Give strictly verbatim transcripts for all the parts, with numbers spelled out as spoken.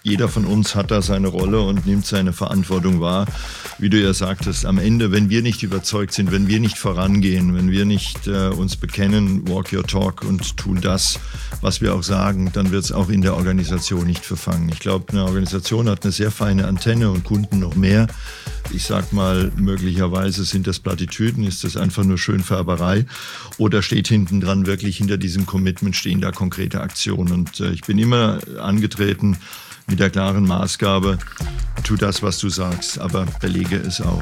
jeder von uns hat da seine Rolle und nimmt seine Verantwortung wahr. Wie du ja sagtest, am Ende, wenn wir nicht überzeugt sind, wenn wir nicht vorangehen, wenn wir nicht äh, uns bekennen, walk your talk und tun das, was wir auch sagen, dann wird es auch in der Organisation nicht verfangen. Ich glaube, eine Organisation hat eine sehr feine Antenne und Kunden noch mehr. Ich sag mal, möglicherweise sind das Plattitüden, ist das einfach nur Schönfärberei oder steht hinten dran wirklich hinter diesem Commitment stehen da konkrete Aktionen. Und äh, ich bin immer angetreten mit der klaren Maßgabe, tu das, was du sagst, aber belege es auch.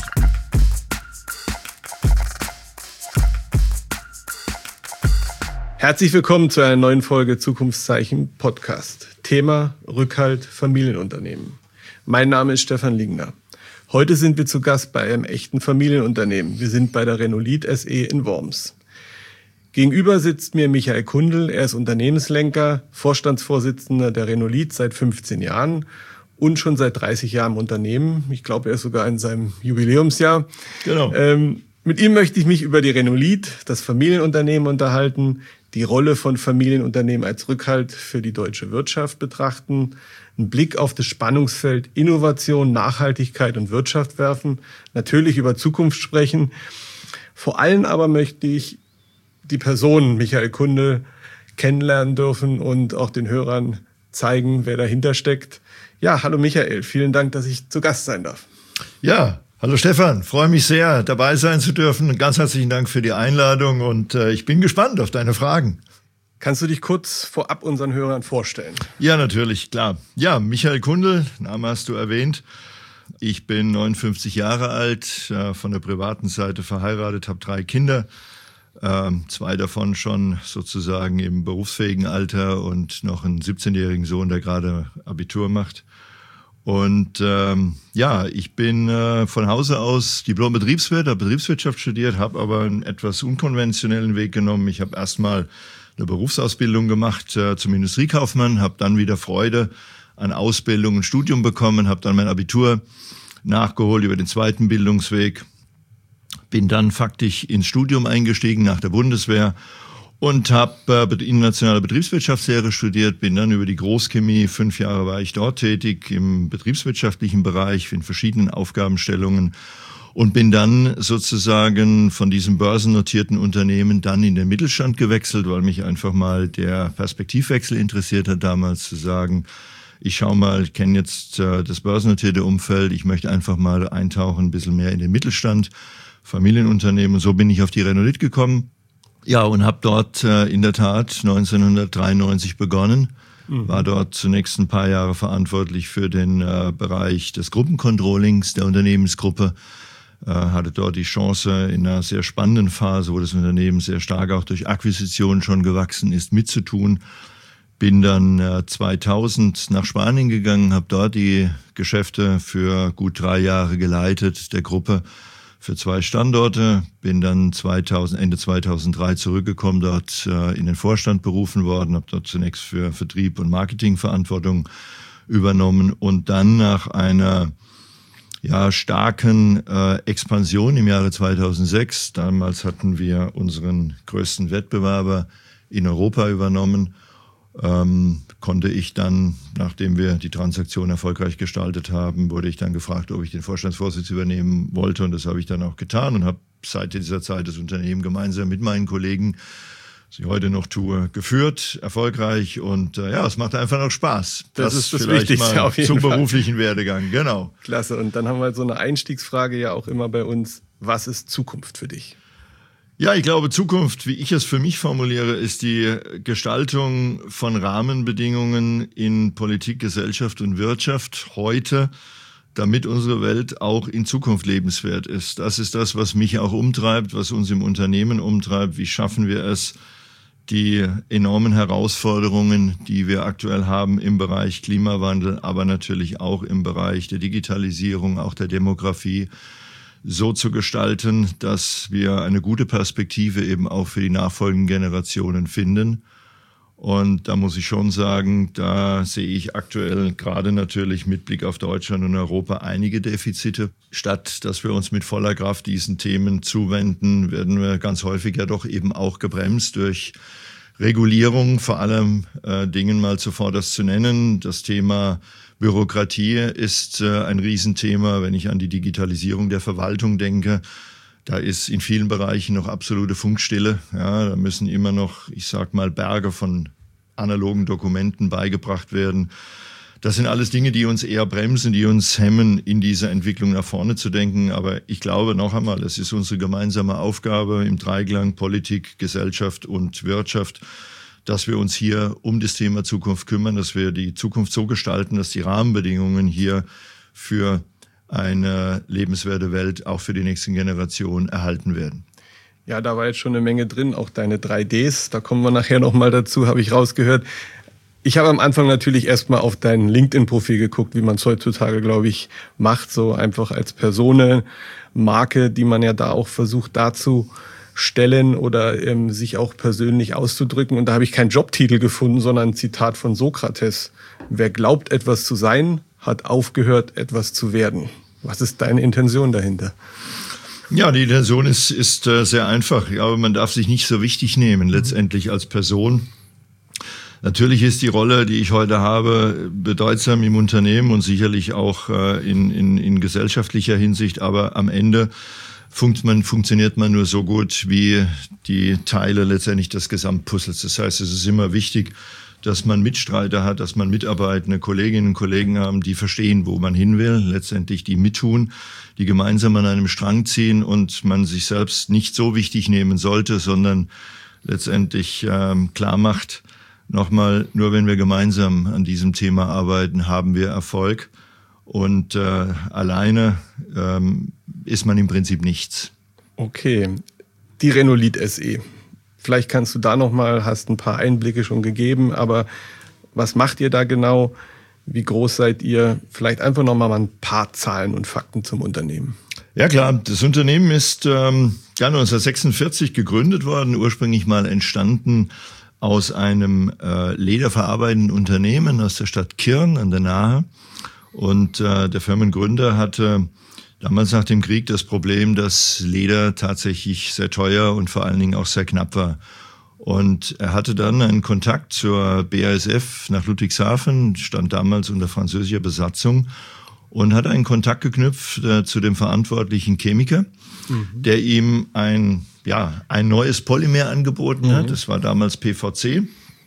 Herzlich willkommen zu einer neuen Folge Zukunftszeichen Podcast. Thema Rückhalt Familienunternehmen. Mein Name ist Stefan Liegner. Heute sind wir zu Gast bei einem echten Familienunternehmen. Wir sind bei der Renolit S E in Worms. Gegenüber sitzt mir Michael Kundl. Er ist Unternehmenslenker, Vorstandsvorsitzender der Renolit seit fünfzehn Jahren und schon seit dreißig Jahren im Unternehmen. Ich glaube, er ist sogar in seinem Jubiläumsjahr. Genau. Ähm, mit ihm möchte ich mich über die Renolit, das Familienunternehmen, unterhalten, die Rolle von Familienunternehmen als Rückhalt für die deutsche Wirtschaft betrachten, einen Blick auf das Spannungsfeld Innovation, Nachhaltigkeit und Wirtschaft werfen, natürlich über Zukunft sprechen. Vor allem aber möchte ich die Person Michael Kundl kennenlernen dürfen und auch den Hörern zeigen, wer dahinter steckt. Ja, hallo Michael, vielen Dank, dass ich zu Gast sein darf. Ja, hallo Stefan, freue mich sehr, dabei sein zu dürfen. Ganz herzlichen Dank für die Einladung und äh, ich bin gespannt auf deine Fragen. Kannst du dich kurz vorab unseren Hörern vorstellen? Ja, natürlich, klar. Ja, Michael Kundl, Name hast du erwähnt. Ich bin neunundfünfzig Jahre alt, äh, von der privaten Seite verheiratet, habe drei Kinder. Ähm, zwei davon schon sozusagen im berufsfähigen Alter und noch einen siebzehnjährigen Sohn, der gerade Abitur macht. Und ähm, ja, ich bin äh, von Hause aus Diplom-Betriebswirt, habe Betriebswirtschaft studiert, habe aber einen etwas unkonventionellen Weg genommen. Ich habe erstmal eine Berufsausbildung gemacht äh, zum Industriekaufmann, habe dann wieder Freude an Ausbildung und Studium bekommen, habe dann mein Abitur nachgeholt über den zweiten Bildungsweg, bin dann faktisch ins Studium eingestiegen nach der Bundeswehr und habe äh, internationale Betriebswirtschaftslehre studiert, bin dann über die Großchemie, fünf Jahre war ich dort tätig im betriebswirtschaftlichen Bereich in verschiedenen Aufgabenstellungen und bin dann sozusagen von diesem börsennotierten Unternehmen dann in den Mittelstand gewechselt, weil mich einfach mal der Perspektivwechsel interessiert hat damals, zu sagen, ich schau mal, ich kenne jetzt äh, das börsennotierte Umfeld, ich möchte einfach mal eintauchen, ein bisschen mehr in den Mittelstand, Familienunternehmen. Und so bin ich auf die Renolit gekommen. Ja, und habe dort äh, in der Tat neunzehnhundertdreiundneunzig begonnen. Mhm. War dort zunächst ein paar Jahre verantwortlich für den äh, Bereich des Gruppencontrollings der Unternehmensgruppe. Äh, hatte dort die Chance, in einer sehr spannenden Phase, wo das Unternehmen sehr stark auch durch Akquisitionen schon gewachsen ist, mitzutun. Bin dann äh, zweitausend nach Spanien gegangen, habe dort die Geschäfte für gut drei Jahre geleitet der Gruppe für zwei Standorte. Bin dann zweitausend, Ende zweitausenddrei zurückgekommen, dort äh, in den Vorstand berufen worden, habe dort zunächst für Vertrieb und Marketing Verantwortung übernommen und dann nach einer ja, starken äh, Expansion im Jahre zweitausendsechs. Damals hatten wir unseren größten Wettbewerber in Europa übernommen. Ähm, konnte ich dann, nachdem wir die Transaktion erfolgreich gestaltet haben, wurde ich dann gefragt, ob ich den Vorstandsvorsitz übernehmen wollte. Und das habe ich dann auch getan und habe seit dieser Zeit das Unternehmen gemeinsam mit meinen Kollegen, was ich heute noch tue, geführt, erfolgreich. Und äh, ja, es macht einfach noch Spaß. Das, das ist das vielleicht Wichtigste mal auf jeden zum Fall. Beruflichen Werdegang, genau. Klasse. Und dann haben wir so eine Einstiegsfrage ja auch immer bei uns. Was ist Zukunft für dich? Ja, ich glaube, Zukunft, wie ich es für mich formuliere, ist die Gestaltung von Rahmenbedingungen in Politik, Gesellschaft und Wirtschaft heute, damit unsere Welt auch in Zukunft lebenswert ist. Das ist das, was mich auch umtreibt, was uns im Unternehmen umtreibt. Wie schaffen wir es, die enormen Herausforderungen, die wir aktuell haben im Bereich Klimawandel, aber natürlich auch im Bereich der Digitalisierung, auch der Demografie, so zu gestalten, dass wir eine gute Perspektive eben auch für die nachfolgenden Generationen finden. Und da muss ich schon sagen, da sehe ich aktuell gerade natürlich mit Blick auf Deutschland und Europa einige Defizite. Statt dass wir uns mit voller Kraft diesen Themen zuwenden, werden wir ganz häufig ja doch eben auch gebremst durch Regulierung vor allem äh, Dingen mal zuvorderst zu nennen. Das Thema Bürokratie ist äh, ein Riesenthema, wenn ich an die Digitalisierung der Verwaltung denke. Da ist in vielen Bereichen noch absolute Funkstille. Ja, da müssen immer noch, ich sag mal, Berge von analogen Dokumenten beigebracht werden. Das sind alles Dinge, die uns eher bremsen, die uns hemmen, in dieser Entwicklung nach vorne zu denken. Aber ich glaube noch einmal, es ist unsere gemeinsame Aufgabe im Dreiklang Politik, Gesellschaft und Wirtschaft, dass wir uns hier um das Thema Zukunft kümmern, dass wir die Zukunft so gestalten, dass die Rahmenbedingungen hier für eine lebenswerte Welt auch für die nächsten Generationen erhalten werden. Ja, da war jetzt schon eine Menge drin, auch deine drei Ds, da kommen wir nachher nochmal dazu, habe ich rausgehört. Ich habe am Anfang natürlich erstmal auf dein LinkedIn-Profil geguckt, wie man es heutzutage, glaube ich, macht, so einfach als Personenmarke, die man ja da auch versucht darzustellen oder ähm, sich auch persönlich auszudrücken. Und da habe ich keinen Jobtitel gefunden, sondern ein Zitat von Sokrates. Wer glaubt, etwas zu sein, hat aufgehört, etwas zu werden. Was ist deine Intention dahinter? Ja, die Intention ist, ist äh, sehr einfach. Aber man darf sich nicht so wichtig nehmen, letztendlich als Person. Natürlich ist die Rolle, die ich heute habe, bedeutsam im Unternehmen und sicherlich auch äh, in, in, in gesellschaftlicher Hinsicht. Aber am Ende funkt man, funktioniert man nur so gut, wie die Teile letztendlich des Gesamtpuzzles. Das heißt, es ist immer wichtig, dass man Mitstreiter hat, dass man mitarbeitende Kolleginnen und Kollegen haben, die verstehen, wo man hin will, letztendlich die mittun, die gemeinsam an einem Strang ziehen und man sich selbst nicht so wichtig nehmen sollte, sondern letztendlich ähm, klar macht, nochmal, nur wenn wir gemeinsam an diesem Thema arbeiten, haben wir Erfolg. Und äh, alleine ähm, ist man im Prinzip nichts. Okay, die Renolit S E. Vielleicht kannst du da nochmal, hast ein paar Einblicke schon gegeben, aber was macht ihr da genau? Wie groß seid ihr? Vielleicht einfach nochmal ein paar Zahlen und Fakten zum Unternehmen. Ja klar, das Unternehmen ist ähm, ja, neunzehnhundertsechsundvierzig gegründet worden, ursprünglich mal entstanden aus einem äh, lederverarbeitenden Unternehmen aus der Stadt Kirn an der Nahe. Und äh, der Firmengründer hatte damals nach dem Krieg das Problem, dass Leder tatsächlich sehr teuer und vor allen Dingen auch sehr knapp war. Und er hatte dann einen Kontakt zur B A S F nach Ludwigshafen, stand damals unter französischer Besatzung, und hat einen Kontakt geknüpft äh, zu dem verantwortlichen Chemiker, mhm. der ihm ein ja, ein neues Polymer angeboten hat. Mhm. Das war damals P V C.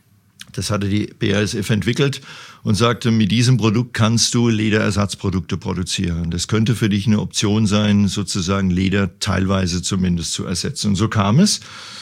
Das hatte die B A S F entwickelt und sagte, mit diesem Produkt kannst du Lederersatzprodukte produzieren. Das könnte für dich eine Option sein, sozusagen Leder teilweise zumindest zu ersetzen. Und so kam es,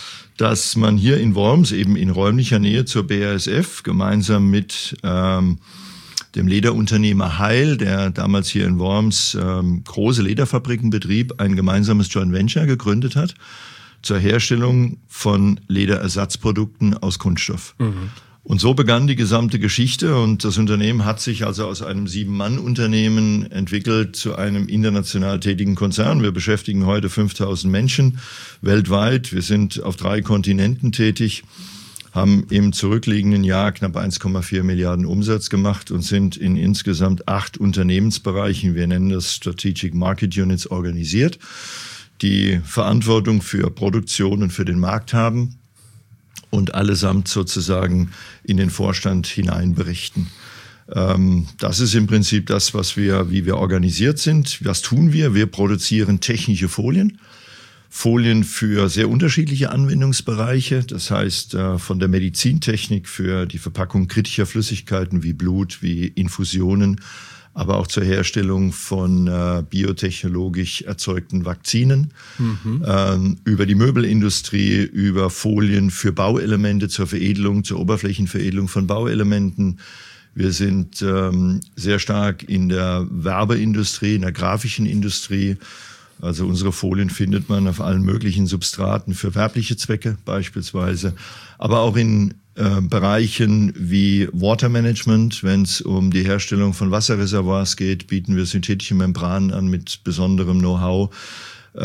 dass man hier in Worms, eben in räumlicher Nähe zur B A S F, gemeinsam mit ähm, dem Lederunternehmer Heil, der damals hier in Worms ähm, große Lederfabriken betrieb, ein gemeinsames Joint Venture gegründet hat zur Herstellung von Lederersatzprodukten aus Kunststoff. Mhm. Und so begann die gesamte Geschichte und das Unternehmen hat sich also aus einem Sieben-Mann-Unternehmen entwickelt zu einem international tätigen Konzern. Wir beschäftigen heute fünftausend Menschen weltweit. Wir sind auf drei Kontinenten tätig, haben im zurückliegenden Jahr knapp eins Komma vier Milliarden Umsatz gemacht und sind in insgesamt acht Unternehmensbereichen, wir nennen das Strategic Market Units, organisiert, die Verantwortung für Produktion und für den Markt haben und allesamt sozusagen in den Vorstand hinein berichten. Ähm, das ist im Prinzip das, was wir, wie wir organisiert sind. Was tun wir? Wir produzieren technische Folien. Folien für sehr unterschiedliche Anwendungsbereiche. Das heißt, äh, von der Medizintechnik für die Verpackung kritischer Flüssigkeiten wie Blut, wie Infusionen, aber auch zur Herstellung von äh, biotechnologisch erzeugten Vakzinen, mhm. ähm, über die Möbelindustrie, über Folien für Bauelemente zur Veredelung, zur Oberflächenveredelung von Bauelementen. Wir sind ähm, sehr stark in der Werbeindustrie, in der grafischen Industrie. Also unsere Folien findet man auf allen möglichen Substraten für werbliche Zwecke beispielsweise, aber auch in äh, Bereichen wie Watermanagement. Wenn es um die Herstellung von Wasserreservoirs geht, bieten wir synthetische Membranen an mit besonderem Know-how, äh,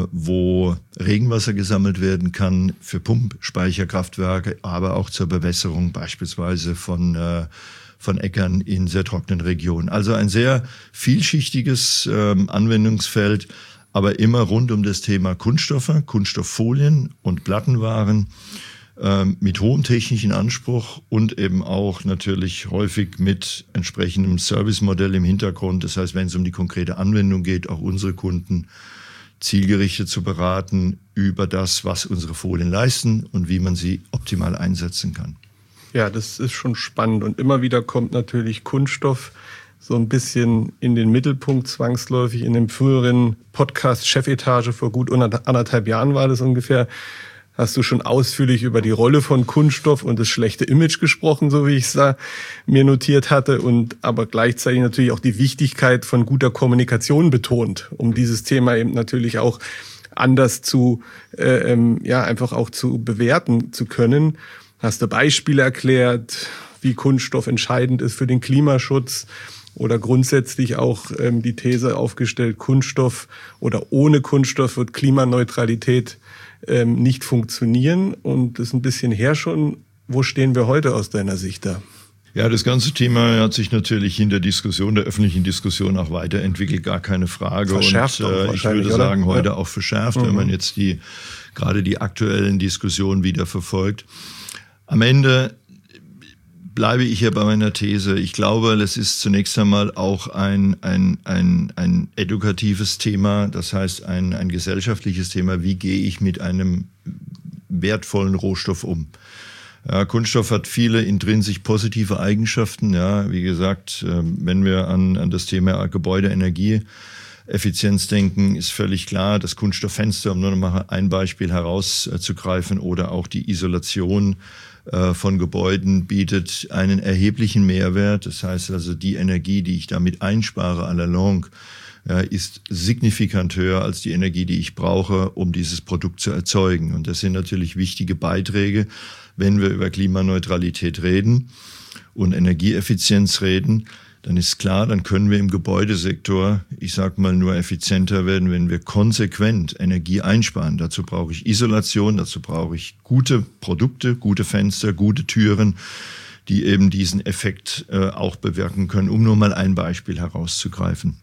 wo Regenwasser gesammelt werden kann für Pumpspeicherkraftwerke, aber auch zur Bewässerung beispielsweise von äh, von Äckern in sehr trockenen Regionen. Also ein sehr vielschichtiges ähm, Anwendungsfeld, aber immer rund um das Thema Kunststoffe, Kunststofffolien und Plattenwaren. mit hohem technischen Anspruch und eben auch natürlich häufig mit entsprechendem Servicemodell im Hintergrund. Das heißt, wenn es um die konkrete Anwendung geht, auch unsere Kunden zielgerichtet zu beraten über das, was unsere Folien leisten und wie man sie optimal einsetzen kann. Ja, das ist schon spannend. Und immer wieder kommt natürlich Kunststoff so ein bisschen in den Mittelpunkt zwangsläufig. In dem früheren Podcast Chefetage vor gut anderthalb Jahren war das ungefähr, hast du schon ausführlich über die Rolle von Kunststoff und das schlechte Image gesprochen, so wie ich es da mir notiert hatte, und aber gleichzeitig natürlich auch die Wichtigkeit von guter Kommunikation betont, um dieses Thema eben natürlich auch anders zu, äh, ähm, ja, einfach auch zu bewerten zu können. Hast du Beispiele erklärt, wie Kunststoff entscheidend ist für den Klimaschutz, oder grundsätzlich auch ähm, die These aufgestellt, Kunststoff oder ohne Kunststoff wird Klimaneutralität ähm, nicht funktionieren. Und das ist ein bisschen her schon. Wo stehen wir heute aus deiner Sicht da? Ja, das ganze Thema hat sich natürlich in der Diskussion, der öffentlichen Diskussion auch weiterentwickelt, gar keine Frage. Verschärft und äh, ich würde oder? sagen, heute ja. auch verschärft, mhm. wenn man jetzt die gerade die aktuellen Diskussionen wieder verfolgt. Am Ende bleibe ich hier bei meiner These. Ich glaube, das ist zunächst einmal auch ein, ein, ein, ein edukatives Thema, das heißt ein, ein gesellschaftliches Thema. Wie gehe ich mit einem wertvollen Rohstoff um? Ja, Kunststoff hat viele intrinsisch positive Eigenschaften. Ja, wie gesagt, wenn wir an, an das Thema Gebäudeenergieeffizienz denken, ist völlig klar, das Kunststofffenster, um nur noch mal ein Beispiel herauszugreifen, oder auch die Isolation von Gebäuden bietet einen erheblichen Mehrwert. Das heißt also, die Energie, die ich damit einspare à la longue, ist signifikant höher als die Energie, die ich brauche, um dieses Produkt zu erzeugen. Und das sind natürlich wichtige Beiträge, wenn wir über Klimaneutralität reden und Energieeffizienz reden. Dann ist klar, dann können wir im Gebäudesektor, ich sag mal, nur effizienter werden, wenn wir konsequent Energie einsparen. Dazu brauche ich Isolation, dazu brauche ich gute Produkte, gute Fenster, gute Türen, die eben diesen Effekt äh, auch bewirken können, um nur mal ein Beispiel herauszugreifen.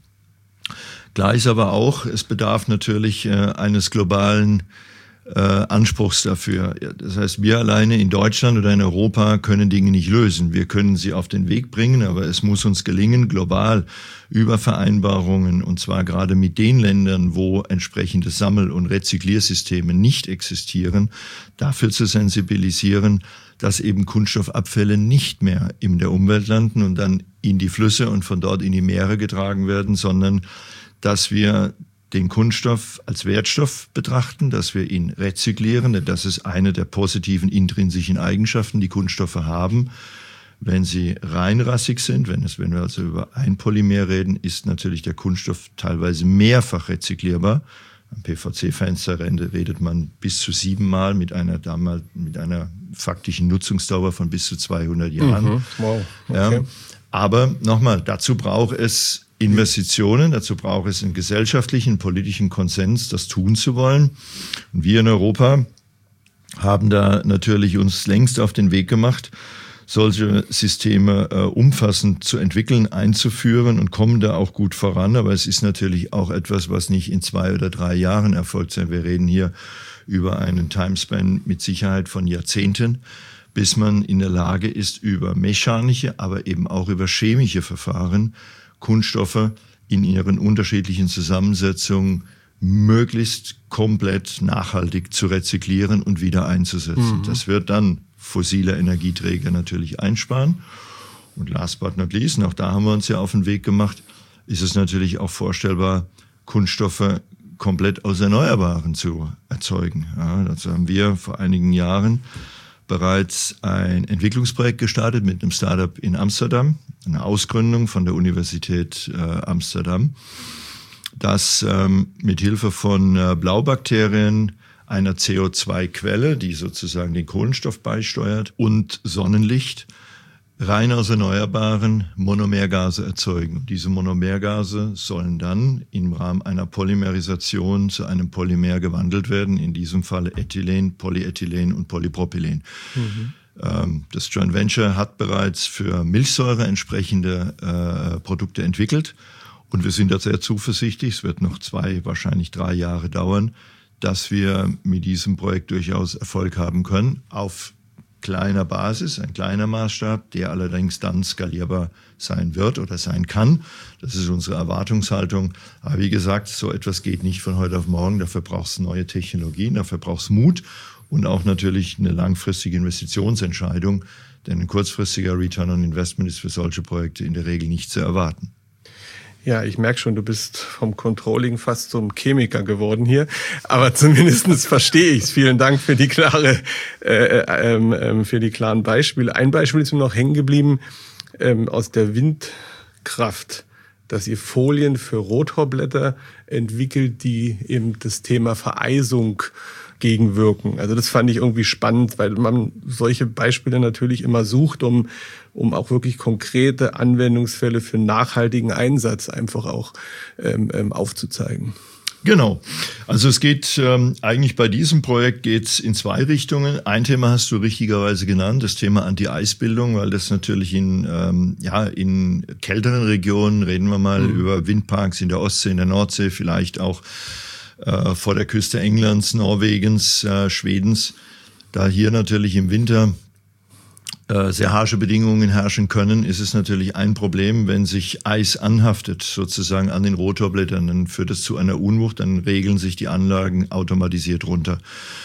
Klar ist aber auch, es bedarf natürlich äh, eines globalen Äh, Anspruchs dafür. Ja, das heißt, wir alleine in Deutschland oder in Europa können Dinge nicht lösen. Wir können sie auf den Weg bringen, aber es muss uns gelingen, global über Vereinbarungen, und zwar gerade mit den Ländern, wo entsprechende Sammel- und Rezykliersysteme nicht existieren, dafür zu sensibilisieren, dass eben Kunststoffabfälle nicht mehr in der Umwelt landen und dann in die Flüsse und von dort in die Meere getragen werden, sondern dass wir den Kunststoff als Wertstoff betrachten, dass wir ihn rezyklieren. Das ist eine der positiven intrinsischen Eigenschaften, die Kunststoffe haben. Wenn sie reinrassig sind, wenn, es, wenn wir also über ein Polymer reden, ist natürlich der Kunststoff teilweise mehrfach rezyklierbar. Am P V C-Fenster redet man bis zu siebenmal mit einer, damals, mit einer faktischen Nutzungsdauer von bis zu zweihundert Jahren. Mhm. Wow. Okay. Ja, aber nochmal, dazu braucht es Investitionen, dazu braucht es einen gesellschaftlichen, politischen Konsens, das tun zu wollen. Und wir in Europa haben da natürlich uns längst auf den Weg gemacht, solche Systeme äh, umfassend zu entwickeln, einzuführen, und kommen da auch gut voran. Aber es ist natürlich auch etwas, was nicht in zwei oder drei Jahren erfolgt. Wir reden hier über einen Timespan mit Sicherheit von Jahrzehnten, bis man in der Lage ist, über mechanische, aber eben auch über chemische Verfahren Kunststoffe in ihren unterschiedlichen Zusammensetzungen möglichst komplett nachhaltig zu rezyklieren und wieder einzusetzen. Mhm. Das wird dann fossile Energieträger natürlich einsparen. Und last but not least, und auch da haben wir uns ja auf den Weg gemacht, ist es natürlich auch vorstellbar, Kunststoffe komplett aus Erneuerbaren zu erzeugen. Ja, dazu haben wir vor einigen Jahren bereits ein Entwicklungsprojekt gestartet mit einem Startup in Amsterdam, eine Ausgründung von der Universität äh, Amsterdam, das ähm, mit Hilfe von äh, Blaubakterien, einer C O zwei Quelle, die sozusagen den Kohlenstoff beisteuert, und Sonnenlicht rein aus erneuerbaren Monomergase erzeugen. Diese Monomergase sollen dann im Rahmen einer Polymerisation zu einem Polymer gewandelt werden, in diesem Falle Ethylen, Polyethylen und Polypropylen. Mhm. Ähm, das Joint Venture hat bereits für Milchsäure entsprechende äh, Produkte entwickelt, und wir sind da sehr zuversichtlich, es wird noch zwei, wahrscheinlich drei Jahre dauern, dass wir mit diesem Projekt durchaus Erfolg haben können auf kleiner Basis, ein kleiner Maßstab, der allerdings dann skalierbar sein wird oder sein kann. Das ist unsere Erwartungshaltung. Aber wie gesagt, so etwas geht nicht von heute auf morgen. Dafür braucht es neue Technologien, dafür braucht es Mut und auch natürlich eine langfristige Investitionsentscheidung. Denn ein kurzfristiger Return on Investment ist für solche Projekte in der Regel nicht zu erwarten. Ja, ich merke schon, du bist vom Controlling fast zum Chemiker geworden hier. Aber zumindest verstehe ich es. Vielen Dank für die klare, äh, äh, für die klaren Beispiele. Ein Beispiel ist mir noch hängen geblieben ähm, aus der Windkraft, dass ihr Folien für Rotorblätter entwickelt, die eben das Thema Vereisung gegenwirken. Also das fand ich irgendwie spannend, weil man solche Beispiele natürlich immer sucht, um um auch wirklich konkrete Anwendungsfälle für nachhaltigen Einsatz einfach auch ähm, ähm, aufzuzeigen. Genau. Also es geht ähm, eigentlich bei diesem Projekt geht's in zwei Richtungen. Ein Thema hast du richtigerweise genannt, das Thema Anti-Eisbildung, weil das natürlich in ähm, ja in kälteren Regionen, reden wir mal mhm. über Windparks in der Ostsee, in der Nordsee, vielleicht auch äh, vor der Küste Englands, Norwegens, äh, Schwedens, da hier natürlich im Winter sehr harsche Bedingungen herrschen können, ist es natürlich ein Problem, wenn sich Eis anhaftet, sozusagen an den Rotorblättern, dann führt es zu einer Unwucht, dann regeln sich die Anlagen automatisiert runter.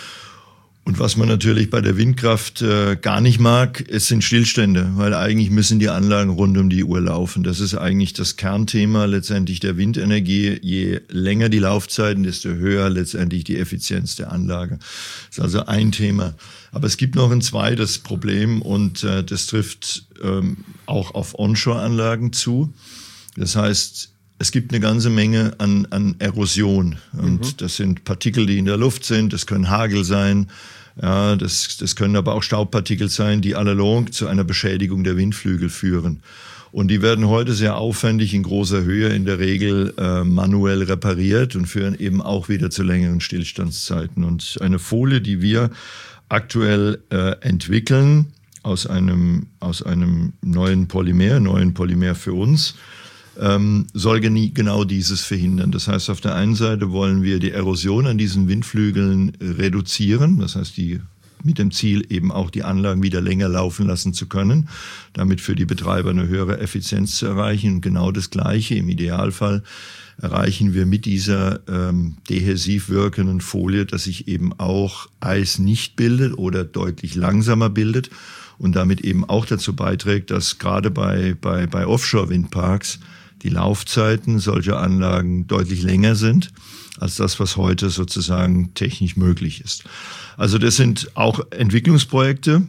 Und was man natürlich bei der Windkraft äh, gar nicht mag, es sind Stillstände, weil eigentlich müssen die Anlagen rund um die Uhr laufen. Das ist eigentlich das Kernthema letztendlich der Windenergie. Je länger die Laufzeiten, desto höher letztendlich die Effizienz der Anlage. Das ist also ein Thema. Aber es gibt noch ein zweites Problem und äh, das trifft ähm, auch auf Onshore-Anlagen zu. Das heißt, es gibt eine ganze Menge an, an Erosion und mhm. das sind Partikel, die in der Luft sind, das können Hagel sein, ja, das, das können aber auch Staubpartikel sein, die allalong zu einer Beschädigung der Windflügel führen. Und die werden heute sehr aufwendig in großer Höhe in der Regel äh, manuell repariert und führen eben auch wieder zu längeren Stillstandszeiten. Und eine Folie, die wir aktuell äh, entwickeln aus einem, aus einem neuen Polymer, neuen Polymer für uns, ähm, soll genie, genau dieses verhindern. Das heißt, auf der einen Seite wollen wir die Erosion an diesen Windflügeln reduzieren, das heißt, die mit dem Ziel eben auch die Anlagen wieder länger laufen lassen zu können, damit für die Betreiber eine höhere Effizienz zu erreichen. Und genau das Gleiche im Idealfall erreichen wir mit dieser ähm, dehäsiv wirkenden Folie, dass sich eben auch Eis nicht bildet oder deutlich langsamer bildet und damit eben auch dazu beiträgt, dass gerade bei, bei, bei Offshore-Windparks die Laufzeiten solcher Anlagen deutlich länger sind als das, was heute sozusagen technisch möglich ist. Also das sind auch Entwicklungsprojekte.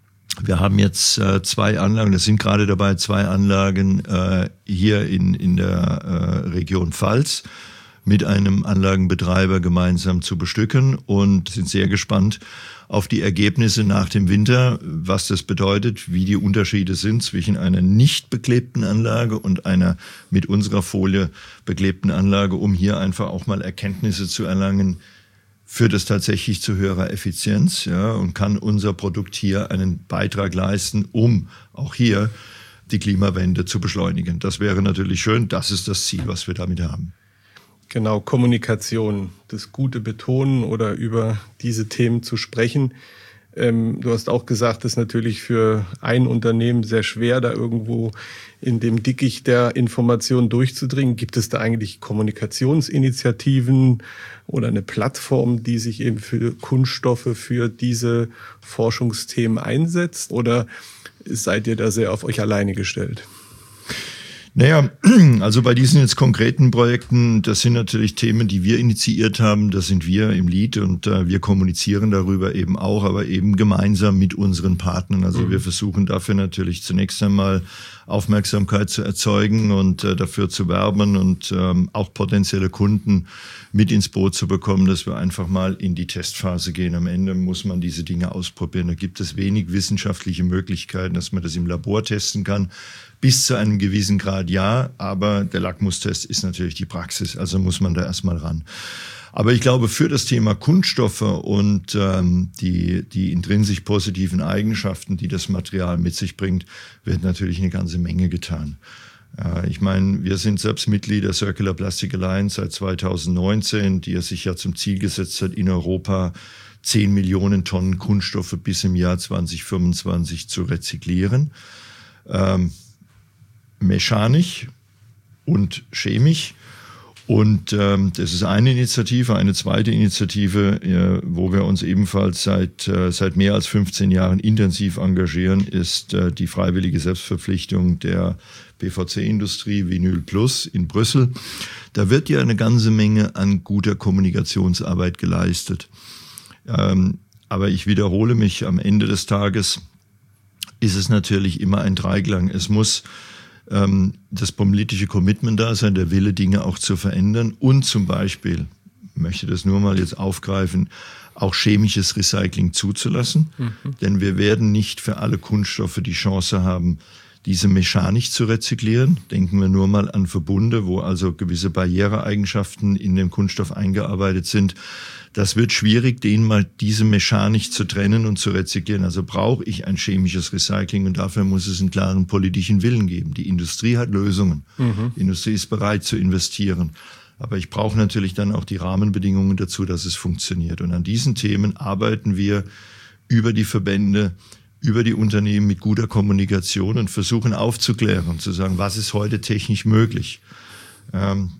Wir haben jetzt äh, zwei Anlagen, das sind gerade dabei, zwei Anlagen äh, hier in, in der äh, Region Pfalz mit einem Anlagenbetreiber gemeinsam zu bestücken und sind sehr gespannt auf die Ergebnisse nach dem Winter, was das bedeutet, wie die Unterschiede sind zwischen einer nicht beklebten Anlage und einer mit unserer Folie beklebten Anlage, um hier einfach auch mal Erkenntnisse zu erlangen, führt es tatsächlich zu höherer Effizienz, ja, und kann unser Produkt hier einen Beitrag leisten, um auch hier die Klimawende zu beschleunigen. Das wäre natürlich schön. Das ist das Ziel, was wir damit haben. Genau, Kommunikation, das gute Betonen oder über diese Themen zu sprechen. Ähm, du hast auch gesagt, das ist natürlich für ein Unternehmen sehr schwer, da irgendwo in dem Dickicht der Information durchzudringen. Gibt es da eigentlich Kommunikationsinitiativen oder eine Plattform, die sich eben für Kunststoffe, für diese Forschungsthemen einsetzt? Oder seid ihr da sehr auf euch alleine gestellt? Naja, also bei diesen jetzt konkreten Projekten, das sind natürlich Themen, die wir initiiert haben, das sind wir im Lead und äh, wir kommunizieren darüber eben auch, aber eben gemeinsam mit unseren Partnern. Also mhm. wir versuchen dafür natürlich zunächst einmal Aufmerksamkeit zu erzeugen und äh, dafür zu werben und ähm, auch potenzielle Kunden mit ins Boot zu bekommen, dass wir einfach mal in die Testphase gehen. Am Ende muss man diese Dinge ausprobieren. Da gibt es wenig wissenschaftliche Möglichkeiten, dass man das im Labor testen kann. Bis zu einem gewissen Grad ja, aber der Lackmustest ist natürlich die Praxis, also muss man da erstmal ran. Aber ich glaube, für das Thema Kunststoffe und ähm, die, die intrinsisch positiven Eigenschaften, die das Material mit sich bringt, wird natürlich eine ganze Menge getan. Ich meine, wir sind selbst Mitglied der Circular Plastic Alliance seit zweitausendneunzehn, die sich ja zum Ziel gesetzt hat, in Europa zehn Millionen Tonnen Kunststoffe bis im Jahr zweitausendfünfundzwanzig zu rezyklieren. Ähm, mechanisch und chemisch. Und ähm, das ist eine Initiative. Eine zweite Initiative, äh, wo wir uns ebenfalls seit, äh, seit mehr als fünfzehn Jahren intensiv engagieren, ist äh, die freiwillige Selbstverpflichtung der P V C-Industrie Vinyl Plus in Brüssel. Da wird ja eine ganze Menge an guter Kommunikationsarbeit geleistet. Ähm, aber ich wiederhole mich, am Ende des Tages ist es natürlich immer ein Dreiklang. Es muss ähm, das politische Commitment da sein, der Wille, Dinge auch zu verändern und zum Beispiel, ich möchte das nur mal jetzt aufgreifen, auch chemisches Recycling zuzulassen. Mhm. Denn wir werden nicht für alle Kunststoffe die Chance haben, diese mechanisch zu rezyklieren. Denken wir nur mal an Verbunde, wo also gewisse Barriereeigenschaften in den Kunststoff eingearbeitet sind. Das wird schwierig, den mal diese mechanisch zu trennen und zu rezyklieren. Also brauche ich ein chemisches Recycling und dafür muss es einen klaren politischen Willen geben. Die Industrie hat Lösungen. Mhm. Die Industrie ist bereit zu investieren. Aber ich brauche natürlich dann auch die Rahmenbedingungen dazu, dass es funktioniert. Und an diesen Themen arbeiten wir über die Verbände, über die Unternehmen mit guter Kommunikation und versuchen aufzuklären und zu sagen, was ist heute technisch möglich. Ähm,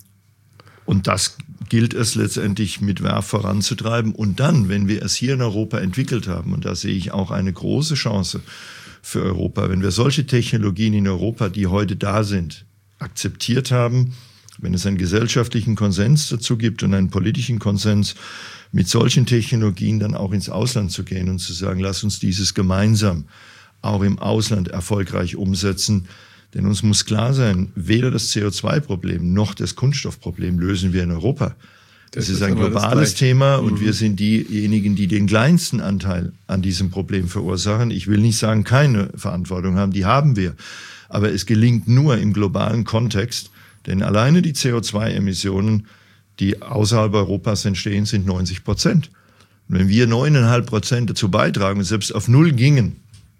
und das gilt es letztendlich mit Werf voranzutreiben. Und dann, wenn wir es hier in Europa entwickelt haben, und da sehe ich auch eine große Chance für Europa, wenn wir solche Technologien in Europa, die heute da sind, akzeptiert haben, wenn es einen gesellschaftlichen Konsens dazu gibt und einen politischen Konsens, mit solchen Technologien dann auch ins Ausland zu gehen und zu sagen, lass uns dieses gemeinsam auch im Ausland erfolgreich umsetzen. Denn uns muss klar sein, weder das C O zwei Problem noch das Kunststoffproblem lösen wir in Europa. Das, das ist, ist ein globales Thema mhm. und wir sind diejenigen, die den kleinsten Anteil an diesem Problem verursachen. Ich will nicht sagen, keine Verantwortung haben, die haben wir. Aber es gelingt nur im globalen Kontext, denn alleine die C O zwei Emissionen, die außerhalb Europas entstehen, sind neunzig Prozent. Und wenn wir neuneinhalb Prozent dazu beitragen und selbst auf Null gingen,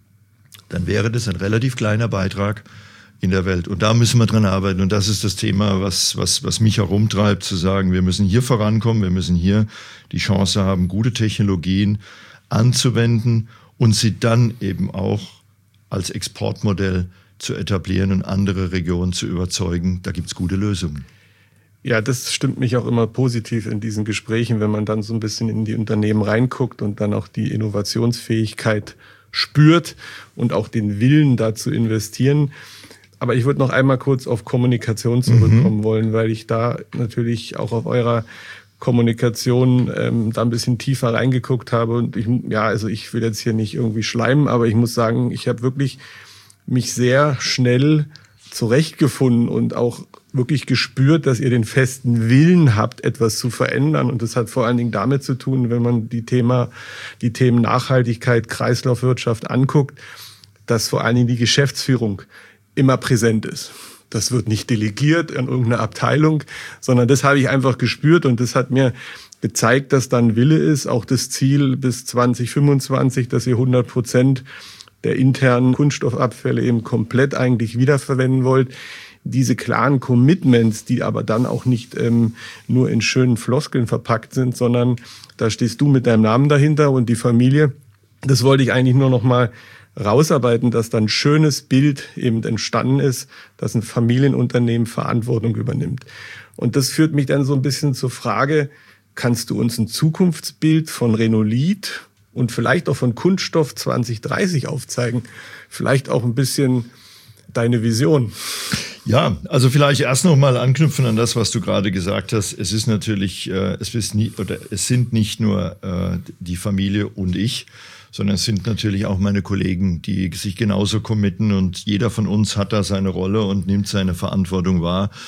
dann wäre das ein relativ kleiner Beitrag in der Welt. Und da müssen wir dran arbeiten. Und das ist das Thema, was, was, was mich herumtreibt, zu sagen, wir müssen hier vorankommen, wir müssen hier die Chance haben, gute Technologien anzuwenden und sie dann eben auch als Exportmodell zu etablieren und andere Regionen zu überzeugen, da gibt's gute Lösungen. Ja, das stimmt mich auch immer positiv in diesen Gesprächen, wenn man dann so ein bisschen in die Unternehmen reinguckt und dann auch die Innovationsfähigkeit spürt und auch den Willen da zu investieren. Aber ich würde noch einmal kurz auf Kommunikation zurückkommen mhm. wollen, weil ich da natürlich auch auf eurer Kommunikation ähm, da ein bisschen tiefer reingeguckt habe. Und ich, ja, also ich will jetzt hier nicht irgendwie schleimen, aber ich muss sagen, ich habe wirklich mich sehr schnell zurechtgefunden und auch wirklich gespürt, dass ihr den festen Willen habt, etwas zu verändern. Und das hat vor allen Dingen damit zu tun, wenn man die Thema, die Themen Nachhaltigkeit, Kreislaufwirtschaft anguckt, dass vor allen Dingen die Geschäftsführung immer präsent ist. Das wird nicht delegiert an irgendeine Abteilung, sondern das habe ich einfach gespürt und das hat mir gezeigt, dass dann Wille ist, auch das Ziel bis zwanzig fünfundzwanzig, dass ihr hundert Prozent der internen Kunststoffabfälle eben komplett eigentlich wiederverwenden wollt. Diese klaren Commitments, die aber dann auch nicht ähm, nur in schönen Floskeln verpackt sind, sondern da stehst du mit deinem Namen dahinter und die Familie. Das wollte ich eigentlich nur noch mal rausarbeiten, dass dann ein schönes Bild eben entstanden ist, dass ein Familienunternehmen Verantwortung übernimmt. Und das führt mich dann so ein bisschen zur Frage, kannst du uns ein Zukunftsbild von Renolith und vielleicht auch von Kunststoff zwanzig dreißig aufzeigen? Vielleicht auch ein bisschen deine Vision. Ja, also vielleicht erst noch mal anknüpfen an das, was du gerade gesagt hast. Es ist natürlich, äh, es ist nie, oder es sind nicht nur äh, die Familie und ich, sondern es sind natürlich auch meine Kollegen, die sich genauso committen und jeder von uns hat da seine Rolle und nimmt seine Verantwortung wahr.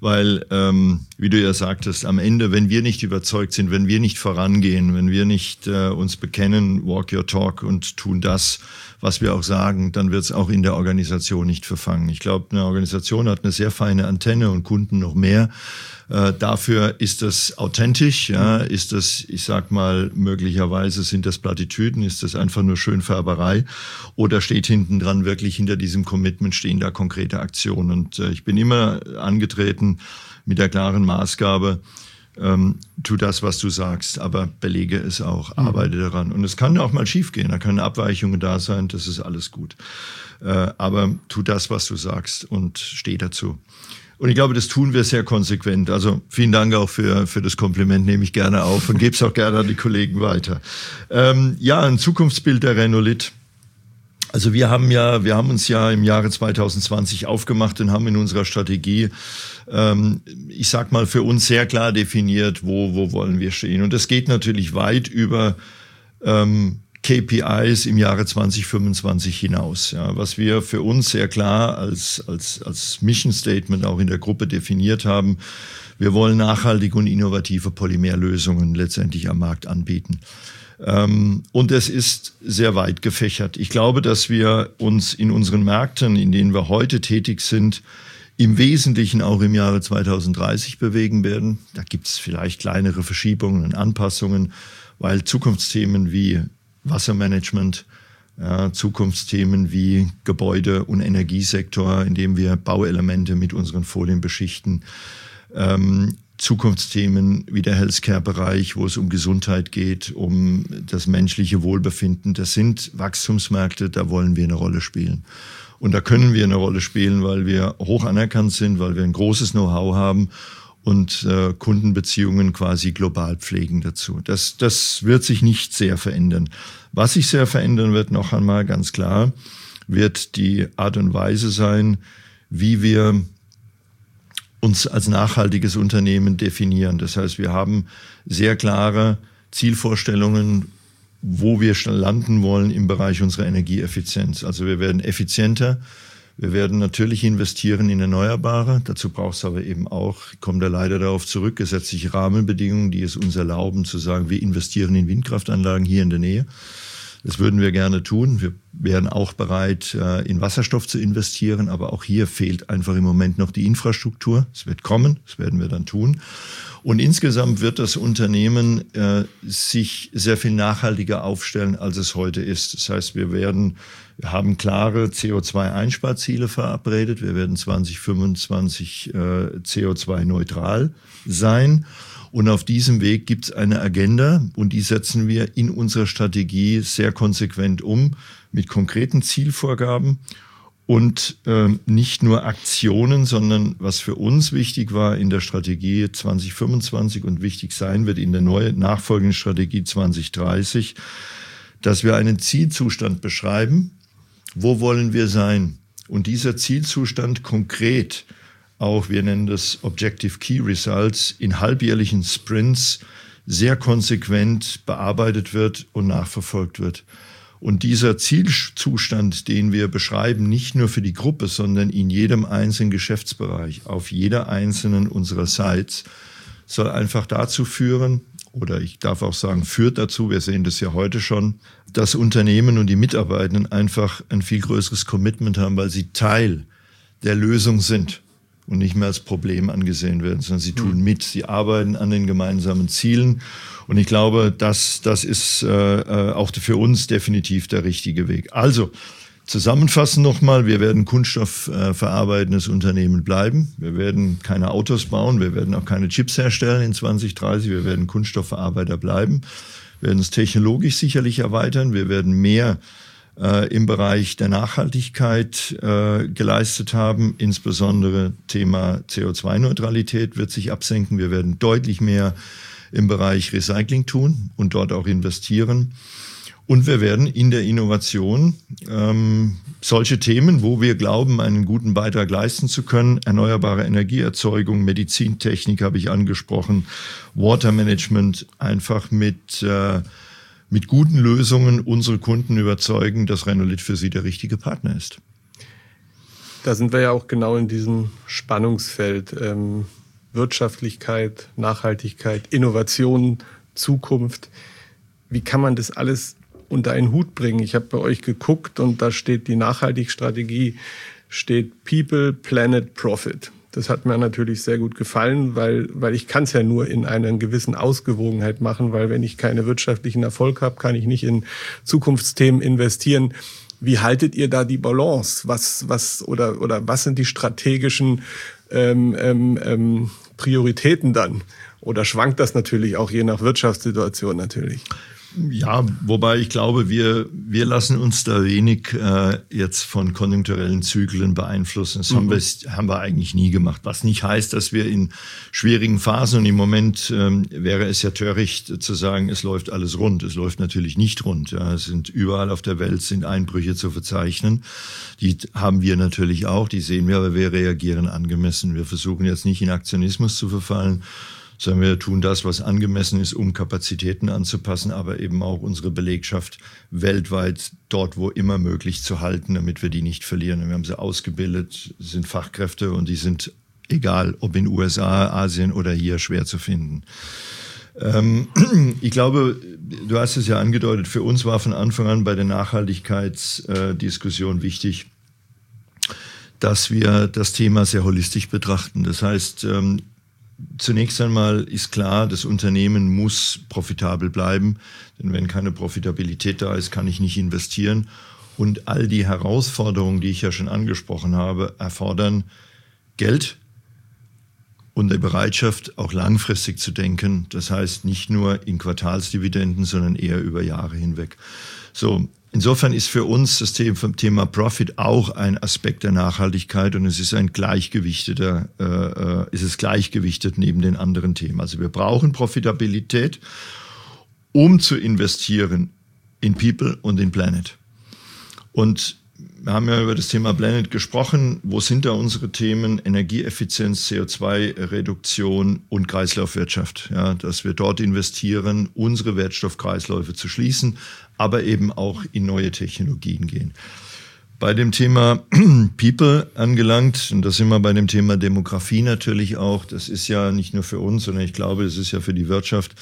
Weil, ähm, wie du ja sagtest, am Ende, wenn wir nicht überzeugt sind, wenn wir nicht vorangehen, wenn wir nicht äh, uns bekennen, walk your talk und tun das, was wir auch sagen, dann wird es auch in der Organisation nicht verfangen. Ich glaube, eine Organisation hat eine sehr feine Antenne und Kunden noch mehr. Äh, dafür ist das authentisch, ja, ist das, ich sag mal, möglicherweise sind das Plattitüden, ist das einfach nur Schönfärberei oder steht hinten dran wirklich hinter diesem Commitment stehen da konkrete Aktionen. Und äh, ich bin immer angetreten mit der klaren Maßgabe, ähm, tu das, was du sagst, aber belege es auch, mhm. arbeite daran. Und es kann auch mal schiefgehen, da können Abweichungen da sein, das ist alles gut. Äh, aber tu das, was du sagst und steh dazu. Und ich glaube, das tun wir sehr konsequent. Also vielen Dank auch für, für das Kompliment, nehme ich gerne auf und gebe es auch gerne an die Kollegen weiter. Ähm, ja, ein Zukunftsbild der Renolith. Also wir haben ja, wir haben uns ja im Jahre zwanzig zwanzig aufgemacht und haben in unserer Strategie, ähm, ich sag mal, für uns sehr klar definiert, wo, wo wollen wir stehen. Und das geht natürlich weit über ähm, K P Is im Jahre zwanzig fünfundzwanzig hinaus. Ja, was wir für uns sehr klar als, als, als Mission Statement auch in der Gruppe definiert haben, wir wollen nachhaltige und innovative Polymerlösungen letztendlich am Markt anbieten. Ähm, und es ist sehr weit gefächert. Ich glaube, dass wir uns in unseren Märkten, in denen wir heute tätig sind, im Wesentlichen auch im Jahre zwanzig dreißig bewegen werden. Da gibt es vielleicht kleinere Verschiebungen und Anpassungen, weil Zukunftsthemen wie Wassermanagement, ja, Zukunftsthemen wie Gebäude- und Energiesektor, in dem wir Bauelemente mit unseren Folien beschichten, ähm, Zukunftsthemen wie der Healthcare-Bereich, wo es um Gesundheit geht, um das menschliche Wohlbefinden. Das sind Wachstumsmärkte, da wollen wir eine Rolle spielen. Und da können wir eine Rolle spielen, weil wir hoch anerkannt sind, weil wir ein großes Know-how haben und äh, Kundenbeziehungen quasi global pflegen dazu. Das, das wird sich nicht sehr verändern. Was sich sehr verändern wird, noch einmal ganz klar, wird die Art und Weise sein, wie wir uns als nachhaltiges Unternehmen definieren. Das heißt, wir haben sehr klare Zielvorstellungen, wo wir landen wollen im Bereich unserer Energieeffizienz. Also wir werden effizienter. Wir werden natürlich investieren in Erneuerbare. Dazu braucht es aber eben auch, ich komme da leider darauf zurück, gesetzliche Rahmenbedingungen, die es uns erlauben zu sagen, wir investieren in Windkraftanlagen hier in der Nähe. Das würden wir gerne tun. Wir wären auch bereit, in Wasserstoff zu investieren. Aber auch hier fehlt einfach im Moment noch die Infrastruktur. Es wird kommen, das werden wir dann tun. Und insgesamt wird das Unternehmen äh, sich sehr viel nachhaltiger aufstellen, als es heute ist. Das heißt, wir werden, wir haben klare C O zwei Einsparziele verabredet. Wir werden zwanzig fünfundzwanzig äh, C O zwei neutral sein. Und auf diesem Weg gibt es eine Agenda und die setzen wir in unserer Strategie sehr konsequent um mit konkreten Zielvorgaben und äh, nicht nur Aktionen, sondern was für uns wichtig war in der Strategie zwanzig fünfundzwanzig und wichtig sein wird in der neuen nachfolgenden Strategie zwanzig dreißig, dass wir einen Zielzustand beschreiben, wo wollen wir sein und dieser Zielzustand konkret auch, wir nennen das Objective Key Results, in halbjährlichen Sprints sehr konsequent bearbeitet wird und nachverfolgt wird. Und dieser Zielzustand, den wir beschreiben, nicht nur für die Gruppe, sondern in jedem einzelnen Geschäftsbereich, auf jeder einzelnen unserer Sites, soll einfach dazu führen, oder ich darf auch sagen, führt dazu, wir sehen das ja heute schon, dass Unternehmen und die Mitarbeitenden einfach ein viel größeres Commitment haben, weil sie Teil der Lösung sind und nicht mehr als Problem angesehen werden, sondern sie tun mit, sie arbeiten an den gemeinsamen Zielen. Und ich glaube, das, das ist äh, auch für uns definitiv der richtige Weg. Also, zusammenfassend nochmal, wir werden kunststoffverarbeitendes äh, Unternehmen bleiben. Wir werden keine Autos bauen, wir werden auch keine Chips herstellen in zwanzig dreißig, wir werden Kunststoffverarbeiter bleiben. Wir werden es technologisch sicherlich erweitern, wir werden mehr äh, im Bereich der Nachhaltigkeit äh, geleistet haben. Insbesondere Thema C O zwei Neutralität wird sich absenken. Wir werden deutlich mehr im Bereich Recycling tun und dort auch investieren. Und wir werden in der Innovation ähm, solche Themen, wo wir glauben, einen guten Beitrag leisten zu können, erneuerbare Energieerzeugung, Medizintechnik habe ich angesprochen, Watermanagement, einfach mit, äh, mit guten Lösungen unsere Kunden überzeugen, dass Renolith für sie der richtige Partner ist. Da sind wir ja auch genau in diesem Spannungsfeld. Ähm, Wirtschaftlichkeit, Nachhaltigkeit, Innovation, Zukunft. Wie kann man das alles unter einen Hut bringen? Ich habe bei euch geguckt und da steht die Nachhaltigstrategie, steht People, Planet, Profit. Das hat mir natürlich sehr gut gefallen, weil, weil ich kann es ja nur in einer gewissen Ausgewogenheit machen, weil wenn ich keinen wirtschaftlichen Erfolg habe, kann ich nicht in Zukunftsthemen investieren. Wie haltet ihr da die Balance? Was, was, oder, oder was sind die strategischen ähm, ähm, ähm, Prioritäten dann? Oder schwankt das natürlich auch je nach Wirtschaftssituation natürlich? Ja, wobei ich glaube, wir, wir lassen uns da wenig äh, jetzt von konjunkturellen Zyklen beeinflussen. Das mhm. haben, wir, haben wir eigentlich nie gemacht. Was nicht heißt, dass wir in schwierigen Phasen, und im Moment ähm, wäre es ja töricht zu sagen, es läuft alles rund. Es läuft natürlich nicht rund. Ja. Es sind überall auf der Welt sind Einbrüche zu verzeichnen. Die haben wir natürlich auch, die sehen wir, aber wir reagieren angemessen. Wir versuchen jetzt nicht in Aktionismus zu verfallen, sondern wir tun das, was angemessen ist, um Kapazitäten anzupassen, aber eben auch unsere Belegschaft weltweit dort, wo immer möglich, zu halten, damit wir die nicht verlieren. Wir haben sie ausgebildet, sind Fachkräfte und die sind, egal ob in U S A, Asien oder hier, schwer zu finden. Ähm, ich glaube, du hast es ja angedeutet, für uns war von Anfang an bei der Nachhaltigkeitsdiskussion wichtig, dass wir das Thema sehr holistisch betrachten. Das heißt, zunächst einmal ist klar, das Unternehmen muss profitabel bleiben, denn wenn keine Profitabilität da ist, kann ich nicht investieren. Und all die Herausforderungen, die ich ja schon angesprochen habe, erfordern Geld und die Bereitschaft, auch langfristig zu denken. Das heißt, nicht nur in Quartalsdividenden, sondern eher über Jahre hinweg. So. Insofern ist für uns das Thema Profit auch ein Aspekt der Nachhaltigkeit und es ist ein gleichgewichteter, äh, ist es gleichgewichtet neben den anderen Themen. Also wir brauchen Profitabilität, um zu investieren in People und in Planet. Und wir haben ja über das Thema Planet gesprochen. Wo sind da unsere Themen? Energieeffizienz, C O zwei Reduktion und Kreislaufwirtschaft. Ja, dass wir dort investieren, unsere Wertstoffkreisläufe zu schließen, aber eben auch in neue Technologien gehen. Bei dem Thema People angelangt, und da sind wir bei dem Thema Demografie natürlich auch, das ist ja nicht nur für uns, sondern ich glaube, das ist ja für die Wirtschaft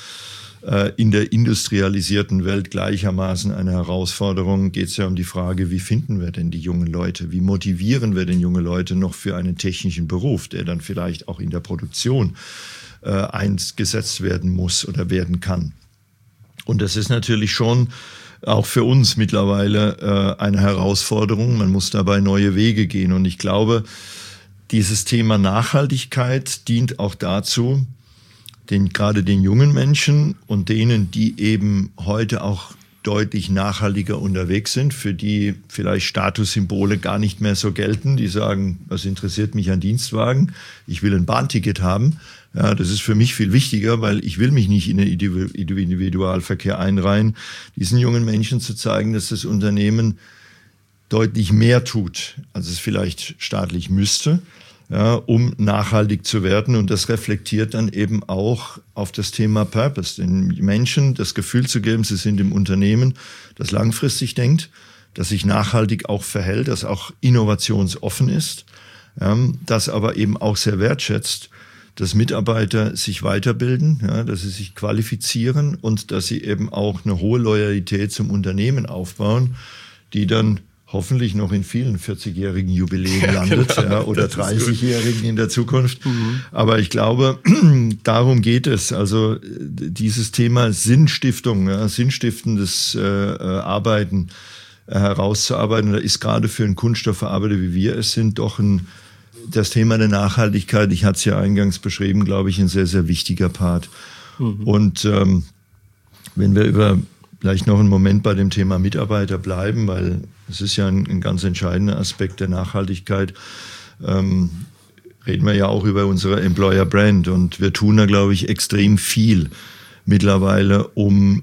in der industrialisierten Welt gleichermaßen eine Herausforderung. Geht es ja um die Frage, wie finden wir denn die jungen Leute? Wie motivieren wir denn junge Leute noch für einen technischen Beruf, der dann vielleicht auch in der Produktion äh, eingesetzt werden muss oder werden kann? Und das ist natürlich schon auch für uns mittlerweile äh, eine Herausforderung. Man muss dabei neue Wege gehen. Und ich glaube, dieses Thema Nachhaltigkeit dient auch dazu, den, gerade den jungen Menschen und denen, die eben heute auch deutlich nachhaltiger unterwegs sind, für die vielleicht Statussymbole gar nicht mehr so gelten, die sagen, was interessiert mich ein Dienstwagen, ich will ein Bahnticket haben. Ja, das ist für mich viel wichtiger, weil ich will mich nicht in den Individualverkehr einreihen. Diesen jungen Menschen zu zeigen, dass das Unternehmen deutlich mehr tut, als es vielleicht staatlich müsste, ja, um nachhaltig zu werden. Und das reflektiert dann eben auch auf das Thema Purpose, den Menschen das Gefühl zu geben, sie sind im Unternehmen, das langfristig denkt, das sich nachhaltig auch verhält, das auch innovationsoffen ist, ja, das aber eben auch sehr wertschätzt, dass Mitarbeiter sich weiterbilden, ja, dass sie sich qualifizieren und dass sie eben auch eine hohe Loyalität zum Unternehmen aufbauen, die dann hoffentlich noch in vielen vierzigjährigen Jubiläen ja, landet, genau, ja, oder dreißigjährigen in der Zukunft. Mhm. Aber ich glaube, darum geht es. Also dieses Thema Sinnstiftung, ja, sinnstiftendes äh, Arbeiten äh, herauszuarbeiten, da ist gerade für einen Kunststoffverarbeiter, wie wir es sind, doch ein, das Thema der Nachhaltigkeit, ich hatte es ja eingangs beschrieben, glaube ich, ein sehr, sehr wichtiger Part. Mhm. Und ähm, wenn wir über vielleicht noch einen Moment bei dem Thema Mitarbeiter bleiben, weil es ist ja ein, ein ganz entscheidender Aspekt der Nachhaltigkeit. Ähm, reden wir ja auch über unsere Employer Brand und wir tun da, glaube ich, extrem viel mittlerweile, um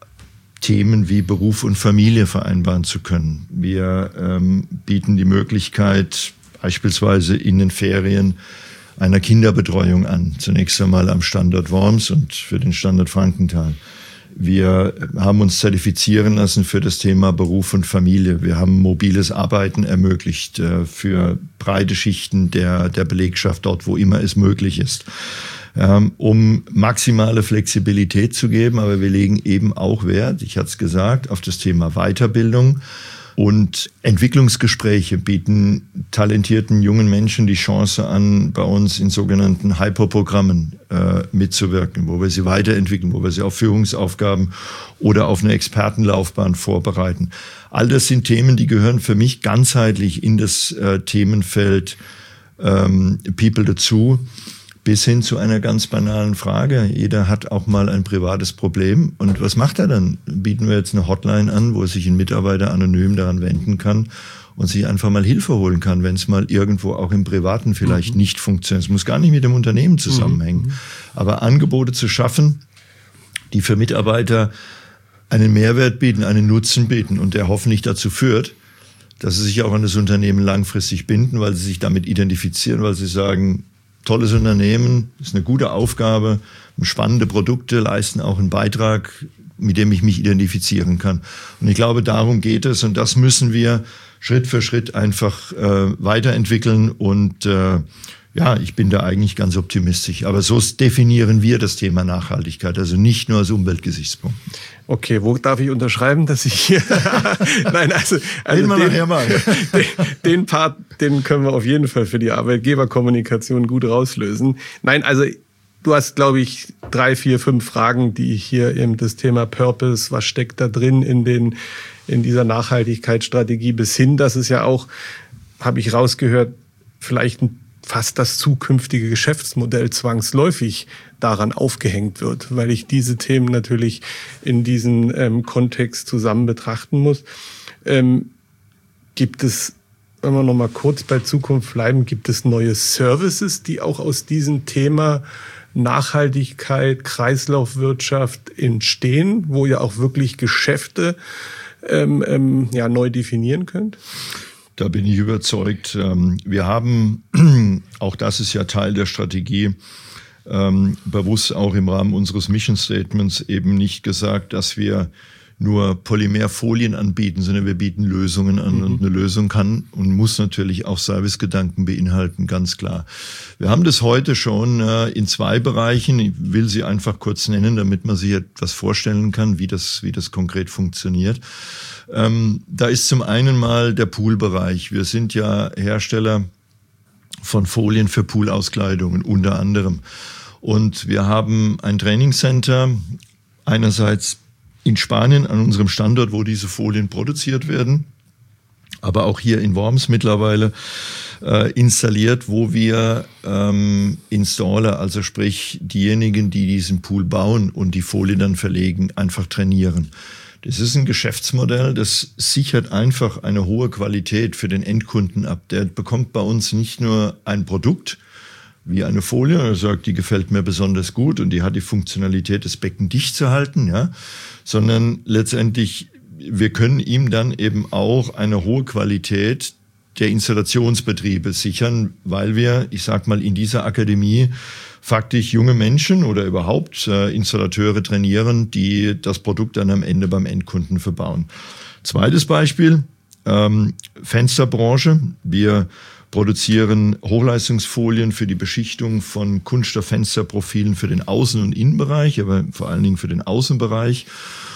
Themen wie Beruf und Familie vereinbaren zu können. Wir ähm, bieten die Möglichkeit, beispielsweise in den Ferien einer Kinderbetreuung an, zunächst einmal am Standort Worms und für den Standort Frankenthal. Wir haben uns zertifizieren lassen für das Thema Beruf und Familie. Wir haben mobiles Arbeiten ermöglicht äh, für breite Schichten der, der Belegschaft dort, wo immer es möglich ist, ähm, um maximale Flexibilität zu geben. Aber wir legen eben auch Wert, ich hatte es gesagt, auf das Thema Weiterbildung. Und Entwicklungsgespräche bieten talentierten jungen Menschen die Chance an, bei uns in sogenannten Hyperprogrammen äh, mitzuwirken, wo wir sie weiterentwickeln, wo wir sie auf Führungsaufgaben oder auf eine Expertenlaufbahn vorbereiten. All das sind Themen, die gehören für mich ganzheitlich in das äh, Themenfeld ähm, People dazu. Bis hin zu einer ganz banalen Frage. Jeder hat auch mal ein privates Problem. Und was macht er dann? Bieten wir jetzt eine Hotline an, wo sich ein Mitarbeiter anonym daran wenden kann und sich einfach mal Hilfe holen kann, wenn es mal irgendwo auch im Privaten vielleicht mhm. nicht funktioniert. Es muss gar nicht mit dem Unternehmen zusammenhängen. Mhm. Aber Angebote zu schaffen, die für Mitarbeiter einen Mehrwert bieten, einen Nutzen bieten und der hoffentlich dazu führt, dass sie sich auch an das Unternehmen langfristig binden, weil sie sich damit identifizieren, weil sie sagen, tolles Unternehmen, ist eine gute Aufgabe, spannende Produkte leisten auch einen Beitrag, mit dem ich mich identifizieren kann. Und ich glaube, darum geht es und das müssen wir Schritt für Schritt einfach äh, weiterentwickeln und äh, ja, ich bin da eigentlich ganz optimistisch. Aber so definieren wir das Thema Nachhaltigkeit, also nicht nur als Umweltgesichtspunkt. Okay, wo darf ich unterschreiben, dass ich hier... Nein, also, also den, den, mal. den, den Part, den können wir auf jeden Fall für die Arbeitgeberkommunikation gut rauslösen. Nein, also du hast, glaube ich, drei, vier, fünf Fragen, die hier eben das Thema Purpose, was steckt da drin in den in dieser Nachhaltigkeitsstrategie bis hin, dass es ja auch, habe ich rausgehört, vielleicht ein fast das zukünftige Geschäftsmodell zwangsläufig daran aufgehängt wird, weil ich diese Themen natürlich in diesem ähm, Kontext zusammen betrachten muss. Ähm, gibt es, wenn wir noch mal kurz bei Zukunft bleiben, gibt es neue Services, die auch aus diesem Thema Nachhaltigkeit, Kreislaufwirtschaft entstehen, wo ihr auch wirklich Geschäfte ähm, ähm, ja, neu definieren könnt? Da bin ich überzeugt. Wir haben, auch das ist ja Teil der Strategie, bewusst auch im Rahmen unseres Mission Statements eben nicht gesagt, dass wir nur Polymerfolien anbieten, sondern wir bieten Lösungen an. Mhm. Und eine Lösung kann und muss natürlich auch Servicegedanken beinhalten, ganz klar. Wir haben das heute schon in zwei Bereichen. Ich will sie einfach kurz nennen, damit man sich etwas vorstellen kann, wie das, wie das konkret funktioniert. Ähm, da ist zum einen mal der Poolbereich. Wir sind ja Hersteller von Folien für Poolauskleidungen unter anderem. Und wir haben ein Trainingscenter, einerseits in Spanien an unserem Standort, wo diese Folien produziert werden, aber auch hier in Worms mittlerweile äh, installiert, wo wir ähm, Installer, also sprich diejenigen, die diesen Pool bauen und die Folie dann verlegen, einfach trainieren. Das ist ein Geschäftsmodell, das sichert einfach eine hohe Qualität für den Endkunden ab. Der bekommt bei uns nicht nur ein Produkt wie eine Folie, er sagt, die gefällt mir besonders gut und die hat die Funktionalität, das Becken dicht zu halten, ja, sondern letztendlich, wir können ihm dann eben auch eine hohe Qualität der Installationsbetriebe sichern, weil wir, ich sag mal, in dieser Akademie faktisch junge Menschen oder überhaupt äh, Installateure trainieren, die das Produkt dann am Ende beim Endkunden verbauen. Zweites Beispiel, ähm, Fensterbranche. Wir produzieren Hochleistungsfolien für die Beschichtung von Kunststofffensterprofilen für den Außen- und Innenbereich, aber vor allen Dingen für den Außenbereich.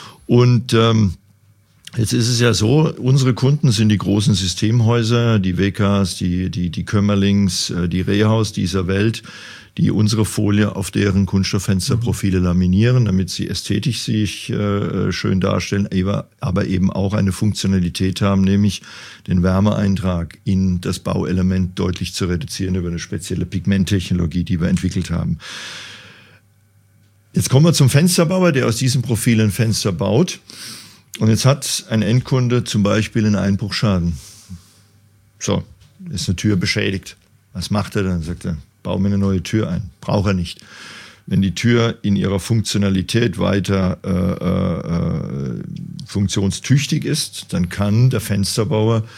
Und ähm, jetzt ist es ja so, unsere Kunden sind die großen Systemhäuser, die W Ks, die, die, die Kömmerlings, die Rehaus dieser Welt, die unsere Folie auf deren Kunststofffensterprofile laminieren, damit sie ästhetisch sich äh, schön darstellen, aber eben auch eine Funktionalität haben, nämlich den Wärmeeintrag in das Bauelement deutlich zu reduzieren über eine spezielle Pigmenttechnologie, die wir entwickelt haben. Jetzt kommen wir zum Fensterbauer, der aus diesen Profilen Fenster baut. Und jetzt hat ein Endkunde zum Beispiel einen Einbruchschaden. So, ist eine Tür beschädigt. Was macht er dann? Sagt er, bau mir eine neue Tür ein. Braucht er nicht. Wenn die Tür in ihrer Funktionalität weiter äh, äh, funktionstüchtig ist, dann kann der Fensterbauer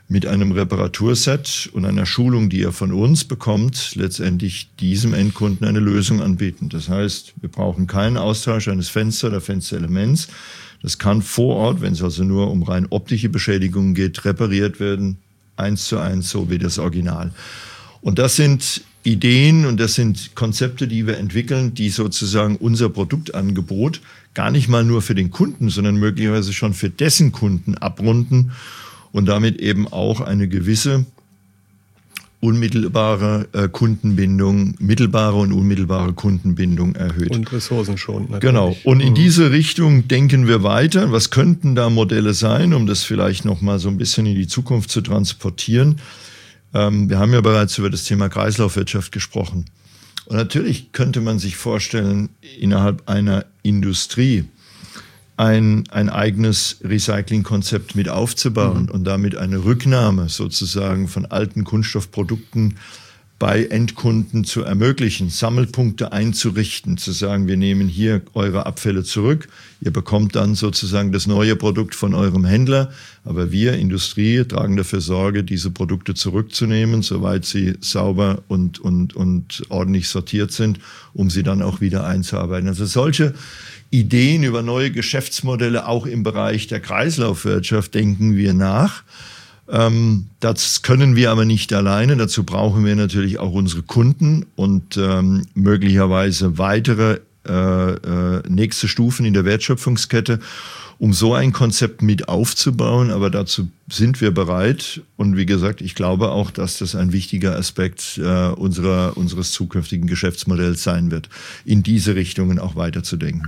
mit einem Reparaturset und einer Schulung, die er von uns bekommt, letztendlich diesem Endkunden eine Lösung anbieten. Das heißt, wir brauchen keinen Austausch eines Fensters oder Fensterelements. Das kann vor Ort, wenn es also nur um rein optische Beschädigungen geht, repariert werden, eins zu eins, so wie das Original. Und das sind Ideen und das sind Konzepte, die wir entwickeln, die sozusagen unser Produktangebot gar nicht mal nur für den Kunden, sondern möglicherweise schon für dessen Kunden abrunden und damit eben auch eine gewisse unmittelbare äh, Kundenbindung, mittelbare und unmittelbare Kundenbindung erhöht. Und ressourcenschonend natürlich. Genau. Und in mhm. diese Richtung denken wir weiter. Was könnten da Modelle sein, um das vielleicht noch mal so ein bisschen in die Zukunft zu transportieren? Ähm, wir haben ja bereits über das Thema Kreislaufwirtschaft gesprochen. Und natürlich könnte man sich vorstellen, innerhalb einer Industrie ein, ein eigenes Recyclingkonzept mit aufzubauen mhm. und damit eine Rücknahme sozusagen von alten Kunststoffprodukten bei Endkunden zu ermöglichen, Sammelpunkte einzurichten, zu sagen, wir nehmen hier eure Abfälle zurück, ihr bekommt dann sozusagen das neue Produkt von eurem Händler, aber wir, Industrie, tragen dafür Sorge, diese Produkte zurückzunehmen, soweit sie sauber und, und, und ordentlich sortiert sind, um sie dann auch wieder einzuarbeiten. Also solche Ideen über neue Geschäftsmodelle auch im Bereich der Kreislaufwirtschaft denken wir nach. Ähm, das können wir aber nicht alleine. Dazu brauchen wir natürlich auch unsere Kunden und ähm, möglicherweise weitere äh, äh, nächste Stufen in der Wertschöpfungskette, um so ein Konzept mit aufzubauen. Aber dazu sind wir bereit. Und wie gesagt, ich glaube auch, dass das ein wichtiger Aspekt äh, unserer, unseres zukünftigen Geschäftsmodells sein wird, in diese Richtungen auch weiterzudenken.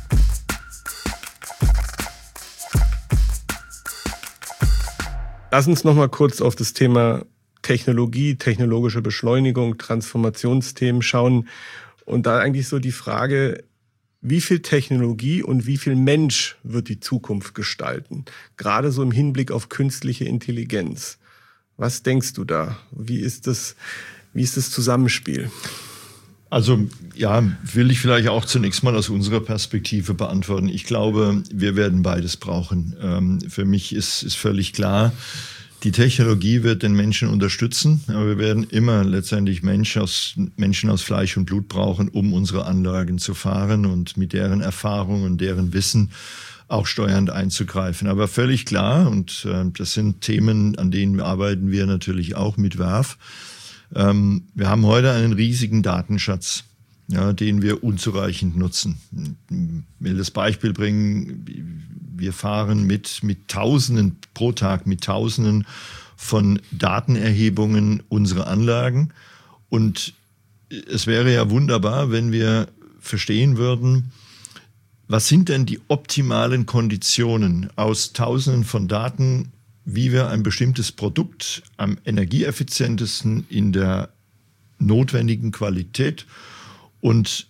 Lass uns noch mal kurz auf das Thema Technologie, technologische Beschleunigung, Transformationsthemen schauen. Und da eigentlich so die Frage, wie viel Technologie und wie viel Mensch wird die Zukunft gestalten? Gerade so im Hinblick auf künstliche Intelligenz. Was denkst du da? Wie ist das, wie ist das Zusammenspiel? Also ja, will ich vielleicht auch zunächst mal aus unserer Perspektive beantworten. Ich glaube, wir werden beides brauchen. Ähm, für mich ist, ist völlig klar, die Technologie wird den Menschen unterstützen, aber wir werden immer letztendlich Menschen aus, Menschen aus Fleisch und Blut brauchen, um unsere Anlagen zu fahren und mit deren Erfahrung und deren Wissen auch steuernd einzugreifen. Aber völlig klar, und äh, das sind Themen, an denen arbeiten wir natürlich auch mit W E R F. Ähm, wir haben heute einen riesigen Datenschatz, ja, den wir unzureichend nutzen. Ich will das Beispiel bringen, wir fahren mit, mit Tausenden pro Tag, mit Tausenden von Datenerhebungen unsere Anlagen. Und es wäre ja wunderbar, wenn wir verstehen würden, was sind denn die optimalen Konditionen aus Tausenden von Daten, wie wir ein bestimmtes Produkt am energieeffizientesten in der notwendigen Qualität und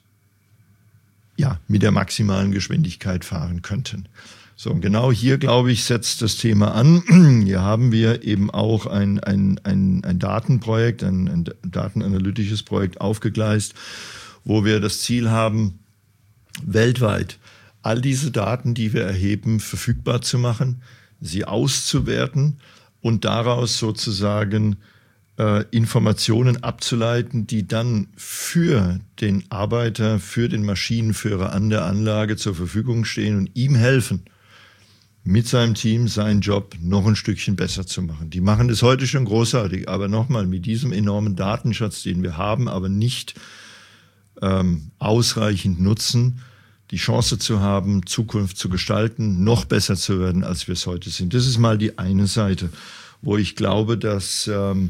ja, mit der maximalen Geschwindigkeit fahren könnten. So, und genau hier, glaube ich, setzt das Thema an. Hier haben wir eben auch ein, ein, ein, ein Datenprojekt, ein, ein datenanalytisches Projekt aufgegleist, wo wir das Ziel haben, weltweit all diese Daten, die wir erheben, verfügbar zu machen, sie auszuwerten und daraus sozusagen äh, Informationen abzuleiten, die dann für den Arbeiter, für den Maschinenführer an der Anlage zur Verfügung stehen und ihm helfen, mit seinem Team seinen Job noch ein Stückchen besser zu machen. Die machen das heute schon großartig, aber nochmal, mit diesem enormen Datenschatz, den wir haben, aber nicht ähm, ausreichend nutzen, die Chance zu haben, Zukunft zu gestalten, noch besser zu werden, als wir es heute sind. Das ist mal die eine Seite, wo ich glaube, dass ähm,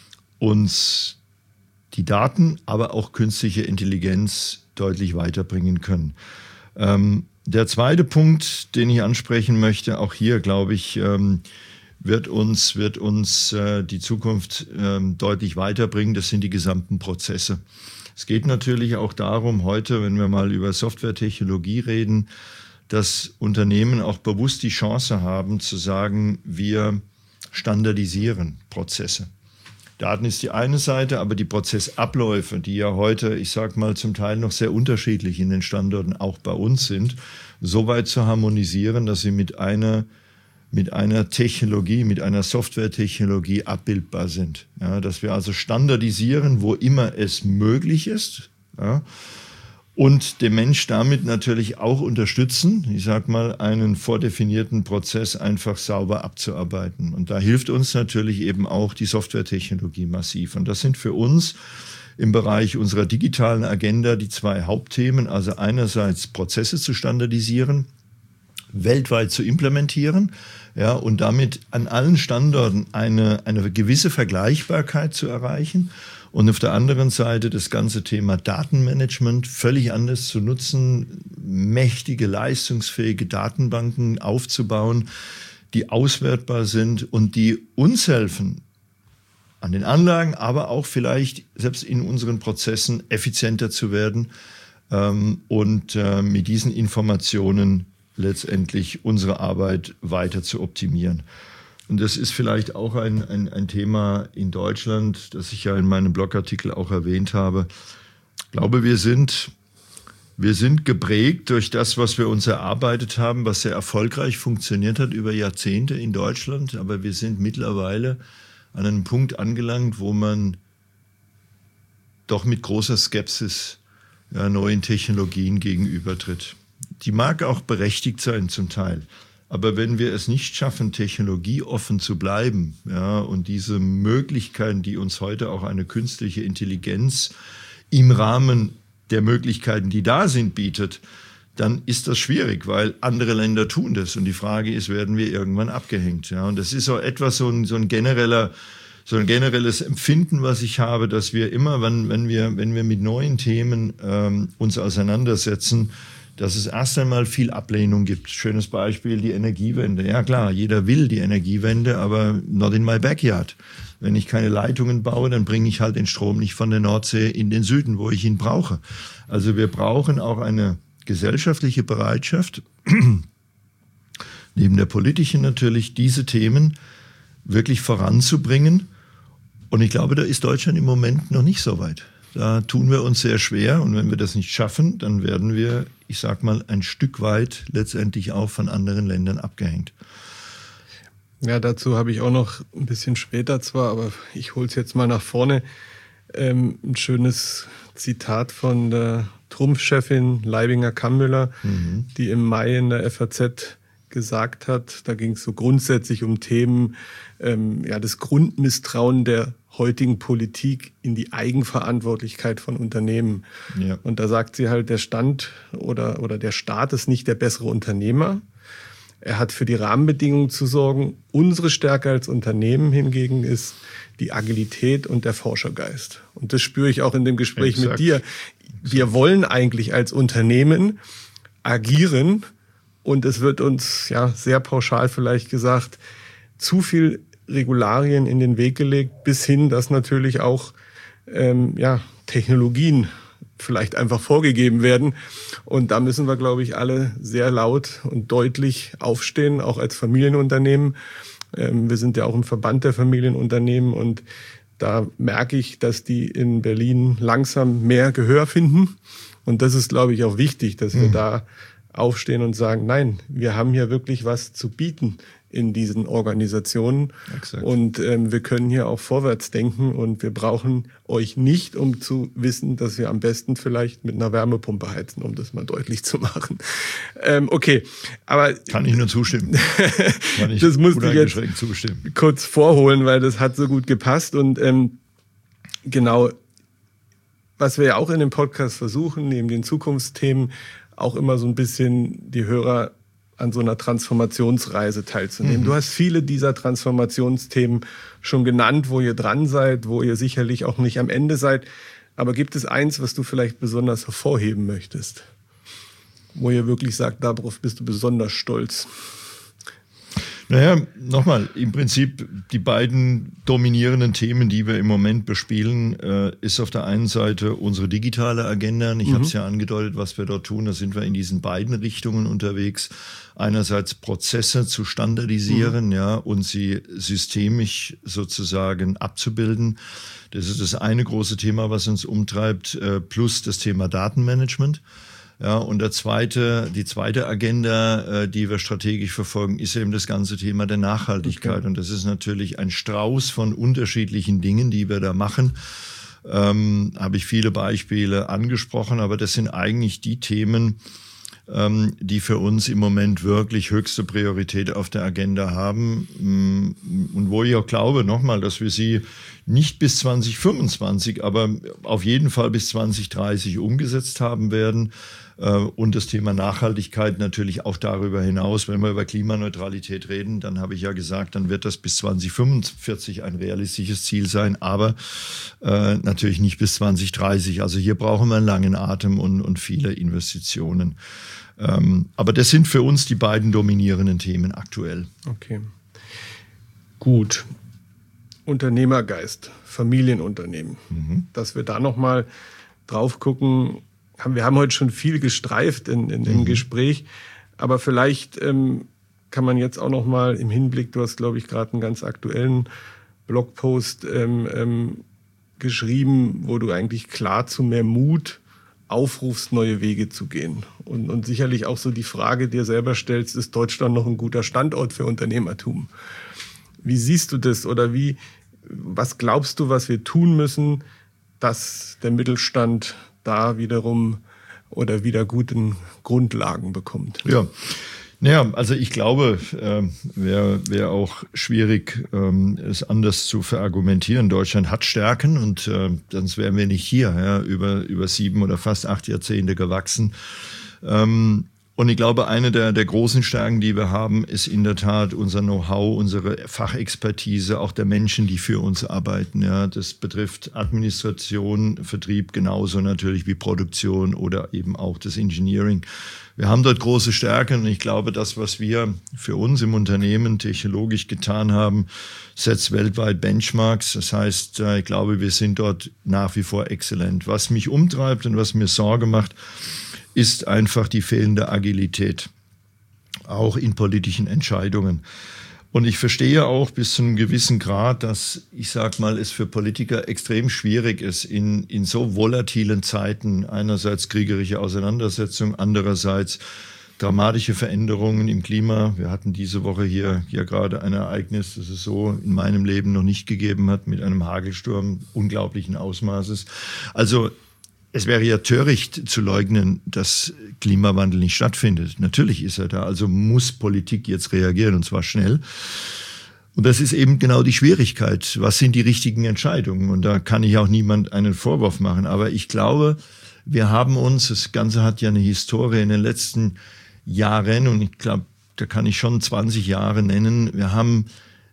uns die Daten, aber auch künstliche Intelligenz deutlich weiterbringen können. Ähm, der zweite Punkt, den ich ansprechen möchte, auch hier, glaube ich, ähm, wird uns, wird uns äh, die Zukunft ähm, deutlich weiterbringen. Das sind die gesamten Prozesse. Es geht natürlich auch darum, heute, wenn wir mal über Softwaretechnologie reden, dass Unternehmen auch bewusst die Chance haben zu sagen, wir standardisieren Prozesse. Daten ist die eine Seite, aber die Prozessabläufe, die ja heute, ich sage mal, zum Teil noch sehr unterschiedlich in den Standorten auch bei uns sind, so weit zu harmonisieren, dass sie mit einer mit einer Technologie, mit einer Softwaretechnologie abbildbar sind. Ja, dass wir also standardisieren, wo immer es möglich ist. Ja, und den Mensch damit natürlich auch unterstützen, ich sag mal, einen vordefinierten Prozess einfach sauber abzuarbeiten. Und da hilft uns natürlich eben auch die Softwaretechnologie massiv. Und das sind für uns im Bereich unserer digitalen Agenda die zwei Hauptthemen. Also einerseits Prozesse zu standardisieren, weltweit zu implementieren, ja, und damit an allen Standorten eine, eine gewisse Vergleichbarkeit zu erreichen. Und auf der anderen Seite das ganze Thema Datenmanagement völlig anders zu nutzen, mächtige, leistungsfähige Datenbanken aufzubauen, die auswertbar sind und die uns helfen, an den Anlagen, aber auch vielleicht selbst in unseren Prozessen effizienter zu werden ähm, und äh, mit diesen Informationen letztendlich unsere Arbeit weiter zu optimieren. Und das ist vielleicht auch ein, ein, ein Thema in Deutschland, das ich ja in meinem Blogartikel auch erwähnt habe. Ich glaube, wir sind, wir sind geprägt durch das, was wir uns erarbeitet haben, was sehr erfolgreich funktioniert hat über Jahrzehnte in Deutschland. Aber wir sind mittlerweile an einem Punkt angelangt, wo man doch mit großer Skepsis ja, neuen Technologien gegenübertritt. Die mag auch berechtigt sein zum Teil. Aber wenn wir es nicht schaffen, technologieoffen zu bleiben, ja, und diese Möglichkeiten, die uns heute auch eine künstliche Intelligenz im Rahmen der Möglichkeiten, die da sind, bietet, dann ist das schwierig, weil andere Länder tun das. Und die Frage ist, werden wir irgendwann abgehängt? Ja, und das ist so etwas, so ein, so ein genereller, so ein generelles Empfinden, was ich habe, dass wir immer, wenn, wenn wir, wenn wir mit neuen Themen ähm, uns auseinandersetzen, dass es erst einmal viel Ablehnung gibt. Schönes Beispiel, die Energiewende. Ja klar, jeder will die Energiewende, aber not in my backyard. Wenn ich keine Leitungen baue, dann bringe ich halt den Strom nicht von der Nordsee in den Süden, wo ich ihn brauche. Also wir brauchen auch eine gesellschaftliche Bereitschaft, neben der politischen natürlich, diese Themen wirklich voranzubringen. Und ich glaube, da ist Deutschland im Moment noch nicht so weit. Da tun wir uns sehr schwer. Und wenn wir das nicht schaffen, dann werden wir, ich sag mal, ein Stück weit letztendlich auch von anderen Ländern abgehängt. Ja, dazu habe ich auch noch ein bisschen später zwar, aber ich hole es jetzt mal nach vorne, ähm, ein schönes Zitat von der Trumpf-Chefin Leibinger-Kammüller, mhm. die im Mai in der F A Z gesagt hat, da ging es so grundsätzlich um Themen, ähm, ja, das Grundmisstrauen der heutigen Politik in die Eigenverantwortlichkeit von Unternehmen. Ja. Und da sagt sie halt, der Stand oder, oder der Staat ist nicht der bessere Unternehmer. Er hat für die Rahmenbedingungen zu sorgen. Unsere Stärke als Unternehmen hingegen ist die Agilität und der Forschergeist. Und das spüre ich auch in dem Gespräch Exakt. mit dir. Wir wollen eigentlich als Unternehmen agieren und es wird uns ja sehr pauschal vielleicht gesagt, zu viel Regularien in den Weg gelegt, bis hin, dass natürlich auch ähm, ja, Technologien vielleicht einfach vorgegeben werden. Und da müssen wir, glaube ich, alle sehr laut und deutlich aufstehen, auch als Familienunternehmen. Ähm, wir sind ja auch im Verband der Familienunternehmen und da merke ich, dass die in Berlin langsam mehr Gehör finden. Und das ist, glaube ich, auch wichtig, dass wir mhm. da aufstehen und sagen, nein, wir haben hier wirklich was zu bieten in diesen Organisationen. Exakt. Und ähm, wir können hier auch vorwärts denken und wir brauchen euch nicht, um zu wissen, dass wir am besten vielleicht mit einer Wärmepumpe heizen, um das mal deutlich zu machen. Ähm, okay, aber... Kann ich nur zustimmen. Kann ich das musste ich jetzt zustimmen. kurz vorholen, weil das hat so gut gepasst. Und ähm, genau, was wir ja auch in dem Podcast versuchen, neben den Zukunftsthemen, auch immer so ein bisschen die Hörer an so einer Transformationsreise teilzunehmen. Mhm. Du hast viele dieser Transformationsthemen schon genannt, wo ihr dran seid, wo ihr sicherlich auch nicht am Ende seid. Aber gibt es eins, was du vielleicht besonders hervorheben möchtest? Wo ihr wirklich sagt, darauf bist du besonders stolz? Naja, nochmal, im Prinzip die beiden dominierenden Themen, die wir im Moment bespielen, äh, ist auf der einen Seite unsere digitale Agenda. Ich mhm. habe es ja angedeutet, was wir dort tun. Da sind wir in diesen beiden Richtungen unterwegs. Einerseits Prozesse zu standardisieren, mhm. ja, und sie systemisch sozusagen abzubilden. Das ist das eine große Thema, was uns umtreibt, äh, plus das Thema Datenmanagement. Ja, und der zweite, die zweite Agenda, die wir strategisch verfolgen, ist eben das ganze Thema der Nachhaltigkeit. Okay. Und das ist natürlich ein Strauß von unterschiedlichen Dingen, die wir da machen. Ähm, habe ich viele Beispiele angesprochen, aber das sind eigentlich die Themen, ähm, die für uns im Moment wirklich höchste Priorität auf der Agenda haben. Und wo ich auch glaube, nochmal, dass wir sie nicht bis zwanzig fünfundzwanzig, aber auf jeden Fall bis zwanzig dreißig umgesetzt haben werden. Und das Thema Nachhaltigkeit natürlich auch darüber hinaus. Wenn wir über Klimaneutralität reden, dann habe ich ja gesagt, dann wird das bis zwanzig fünfundvierzig ein realistisches Ziel sein, aber äh, natürlich nicht bis zwanzig dreißig. Also hier brauchen wir einen langen Atem und, und viele Investitionen. Ähm, aber das sind für uns die beiden dominierenden Themen aktuell. Okay, gut. Unternehmergeist, Familienunternehmen, mhm. dass wir da nochmal drauf gucken. Wir haben heute schon viel gestreift in, in, im mhm. Gespräch, aber vielleicht ähm, kann man jetzt auch noch mal im Hinblick, du hast, glaube ich, gerade einen ganz aktuellen Blogpost ähm, ähm, geschrieben, wo du eigentlich klar zu mehr Mut aufrufst, neue Wege zu gehen. Und, und sicherlich auch so die Frage dir selber stellst, ist Deutschland noch ein guter Standort für Unternehmertum? Wie siehst du das oder wie, was glaubst du, was wir tun müssen, dass der Mittelstand da wiederum oder wieder guten Grundlagen bekommt? Ja, naja, also ich glaube, äh, wäre wär auch schwierig, ähm, es anders zu verargumentieren. Deutschland hat Stärken und äh, sonst wären wir nicht hier, ja, über, über sieben oder fast acht Jahrzehnte gewachsen. Ähm, Und ich glaube, eine der, der großen Stärken, die wir haben, ist in der Tat unser Know-how, unsere Fachexpertise, auch der Menschen, die für uns arbeiten. Ja, das betrifft Administration, Vertrieb genauso natürlich wie Produktion oder eben auch das Engineering. Wir haben dort große Stärken und ich glaube, das, was wir für uns im Unternehmen technologisch getan haben, setzt weltweit Benchmarks. Das heißt, ich glaube, wir sind dort nach wie vor exzellent. Was mich umtreibt und was mir Sorge macht, ist einfach die fehlende Agilität, auch in politischen Entscheidungen. Und ich verstehe auch bis zu einem gewissen Grad, dass, ich sag mal, es für Politiker extrem schwierig ist, in, in so volatilen Zeiten, einerseits kriegerische Auseinandersetzung, andererseits dramatische Veränderungen im Klima. Wir hatten diese Woche hier, hier gerade ein Ereignis, das es so in meinem Leben noch nicht gegeben hat, mit einem Hagelsturm unglaublichen Ausmaßes. Also, es wäre ja töricht zu leugnen, dass Klimawandel nicht stattfindet. Natürlich ist er da, also muss Politik jetzt reagieren und zwar schnell. Und das ist eben genau die Schwierigkeit. Was sind die richtigen Entscheidungen? Und da kann ich auch niemand einen Vorwurf machen. Aber ich glaube, wir haben uns, das Ganze hat ja eine Historie in den letzten Jahren und ich glaube, da kann ich schon zwanzig Jahre nennen. Wir haben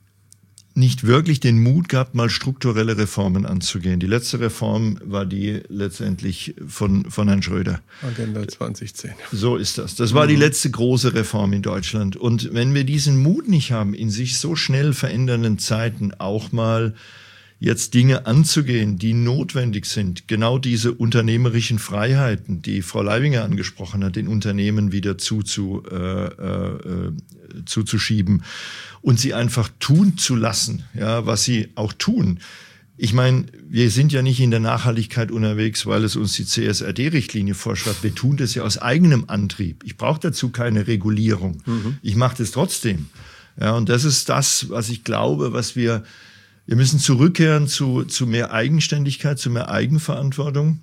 nicht wirklich den Mut gehabt, mal strukturelle Reformen anzugehen. Die letzte Reform war die letztendlich von, von Herrn Schröder. Agenda zwanzig zehn. So ist das. Das war die letzte große Reform in Deutschland. Und wenn wir diesen Mut nicht haben, in sich so schnell verändernden Zeiten auch mal jetzt Dinge anzugehen, die notwendig sind, genau diese unternehmerischen Freiheiten, die Frau Leibinger angesprochen hat, den Unternehmen wieder zuzu, äh, äh, zuzuschieben und sie einfach tun zu lassen, ja, was sie auch tun. Ich meine, wir sind ja nicht in der Nachhaltigkeit unterwegs, weil es uns die C S R D-Richtlinie vorschreibt. Wir tun das ja aus eigenem Antrieb. Ich brauche dazu keine Regulierung. Mhm. Ich mache das trotzdem. Ja, und das ist das, was ich glaube, was wir Wir müssen zurückkehren zu, zu mehr Eigenständigkeit, zu mehr Eigenverantwortung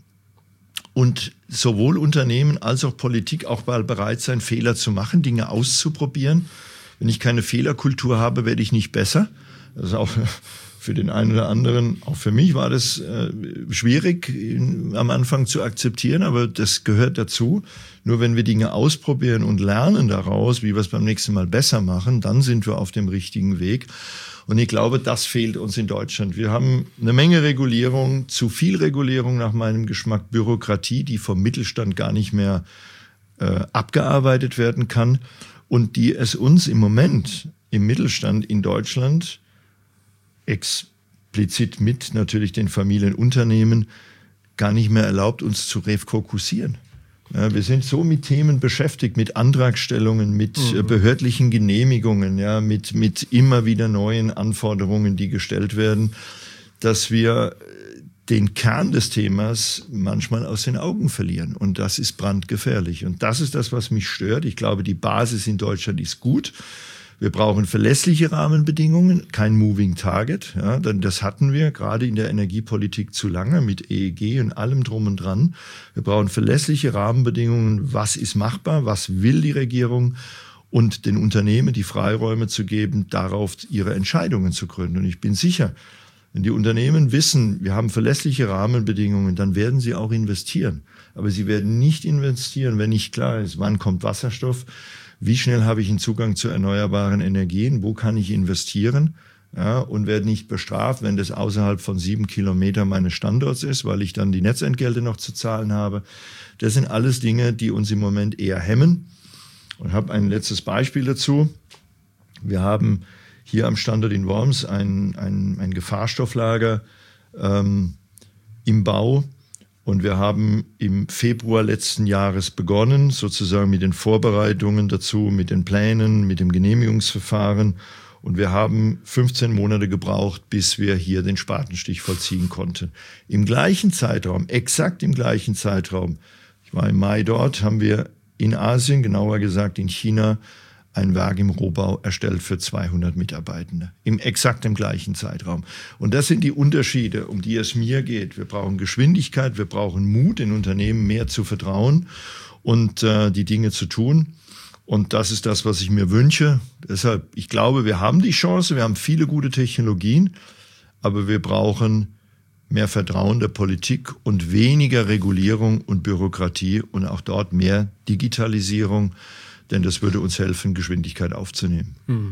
und sowohl Unternehmen als auch Politik auch mal bereit sein, Fehler zu machen, Dinge auszuprobieren. Wenn ich keine Fehlerkultur habe, werde ich nicht besser. Das ist auch für den einen oder anderen, auch für mich war das äh, schwierig in, am Anfang zu akzeptieren, aber das gehört dazu. Nur wenn wir Dinge ausprobieren und lernen daraus, wie wir es beim nächsten Mal besser machen, dann sind wir auf dem richtigen Weg. Und ich glaube, das fehlt uns in Deutschland. Wir haben eine Menge Regulierung, zu viel Regulierung nach meinem Geschmack, Bürokratie, die vom Mittelstand gar nicht mehr äh, abgearbeitet werden kann und die es uns im Moment im Mittelstand in Deutschland explizit mit natürlich den Familienunternehmen gar nicht mehr erlaubt, uns zu refokussieren. Ja, wir sind so mit Themen beschäftigt, mit Antragstellungen, mit mhm. behördlichen Genehmigungen, ja, mit, mit immer wieder neuen Anforderungen, die gestellt werden, dass wir den Kern des Themas manchmal aus den Augen verlieren. Und das ist brandgefährlich. Und das ist das, was mich stört. Ich glaube, die Basis in Deutschland ist gut. Wir brauchen verlässliche Rahmenbedingungen, kein Moving Target. Ja, denn das hatten wir gerade in der Energiepolitik zu lange mit E E G und allem drum und dran. Wir brauchen verlässliche Rahmenbedingungen. Was ist machbar? Was will die Regierung? Und den Unternehmen die Freiräume zu geben, darauf ihre Entscheidungen zu gründen. Und ich bin sicher, wenn die Unternehmen wissen, wir haben verlässliche Rahmenbedingungen, dann werden sie auch investieren. Aber sie werden nicht investieren, wenn nicht klar ist, wann kommt Wasserstoff, wie schnell habe ich einen Zugang zu erneuerbaren Energien, wo kann ich investieren, ja, und werden nicht bestraft, wenn das außerhalb von sieben Kilometern meines Standorts ist, weil ich dann die Netzentgelte noch zu zahlen habe. Das sind alles Dinge, die uns im Moment eher hemmen. Und ich habe ein letztes Beispiel dazu. Wir haben hier am Standort in Worms ein, ein, ein Gefahrstofflager ähm, im Bau. Und wir haben im Februar letzten Jahres begonnen, sozusagen mit den Vorbereitungen dazu, mit den Plänen, mit dem Genehmigungsverfahren. Und wir haben fünfzehn Monate gebraucht, bis wir hier den Spatenstich vollziehen konnten. Im gleichen Zeitraum, exakt im gleichen Zeitraum, ich war im Mai dort, haben wir in Asien, genauer gesagt in China, ein Werk im Rohbau erstellt für zweihundert Mitarbeitende. Im exakt im gleichen Zeitraum. Und das sind die Unterschiede, um die es mir geht. Wir brauchen Geschwindigkeit, wir brauchen Mut, in Unternehmen mehr zu vertrauen und äh, die Dinge zu tun. Und das ist das, was ich mir wünsche. Deshalb, ich glaube, wir haben die Chance, wir haben viele gute Technologien, aber wir brauchen mehr Vertrauen der Politik und weniger Regulierung und Bürokratie und auch dort mehr Digitalisierung. Denn das würde uns helfen, Geschwindigkeit aufzunehmen. Hm.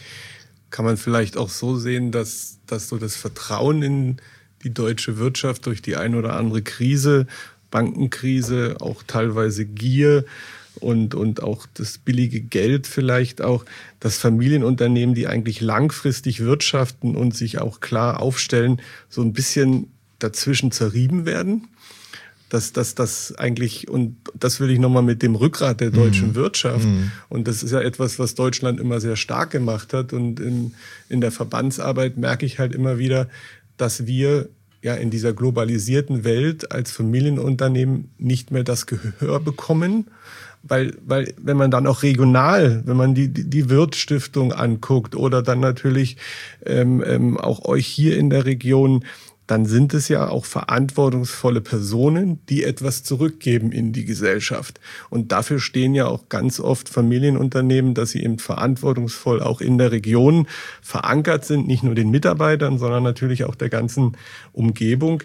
Kann man vielleicht auch so sehen, dass, dass so das Vertrauen in die deutsche Wirtschaft durch die ein oder andere Krise, Bankenkrise, auch teilweise Gier und, und auch das billige Geld vielleicht auch, dass Familienunternehmen, die eigentlich langfristig wirtschaften und sich auch klar aufstellen, so ein bisschen dazwischen zerrieben werden? Dass das eigentlich, und das will ich nochmal mit dem Rückgrat der deutschen mhm. Wirtschaft, mhm. und das ist ja etwas, was Deutschland immer sehr stark gemacht hat, und in, in der Verbandsarbeit merke ich halt immer wieder, dass wir ja in dieser globalisierten Welt als Familienunternehmen nicht mehr das Gehör bekommen, weil, weil wenn man dann auch regional, wenn man die, die, die Wirtsstiftung anguckt oder dann natürlich ähm, ähm, auch euch hier in der Region, dann sind es ja auch verantwortungsvolle Personen, die etwas zurückgeben in die Gesellschaft. Und dafür stehen ja auch ganz oft Familienunternehmen, dass sie eben verantwortungsvoll auch in der Region verankert sind, nicht nur den Mitarbeitern, sondern natürlich auch der ganzen Umgebung.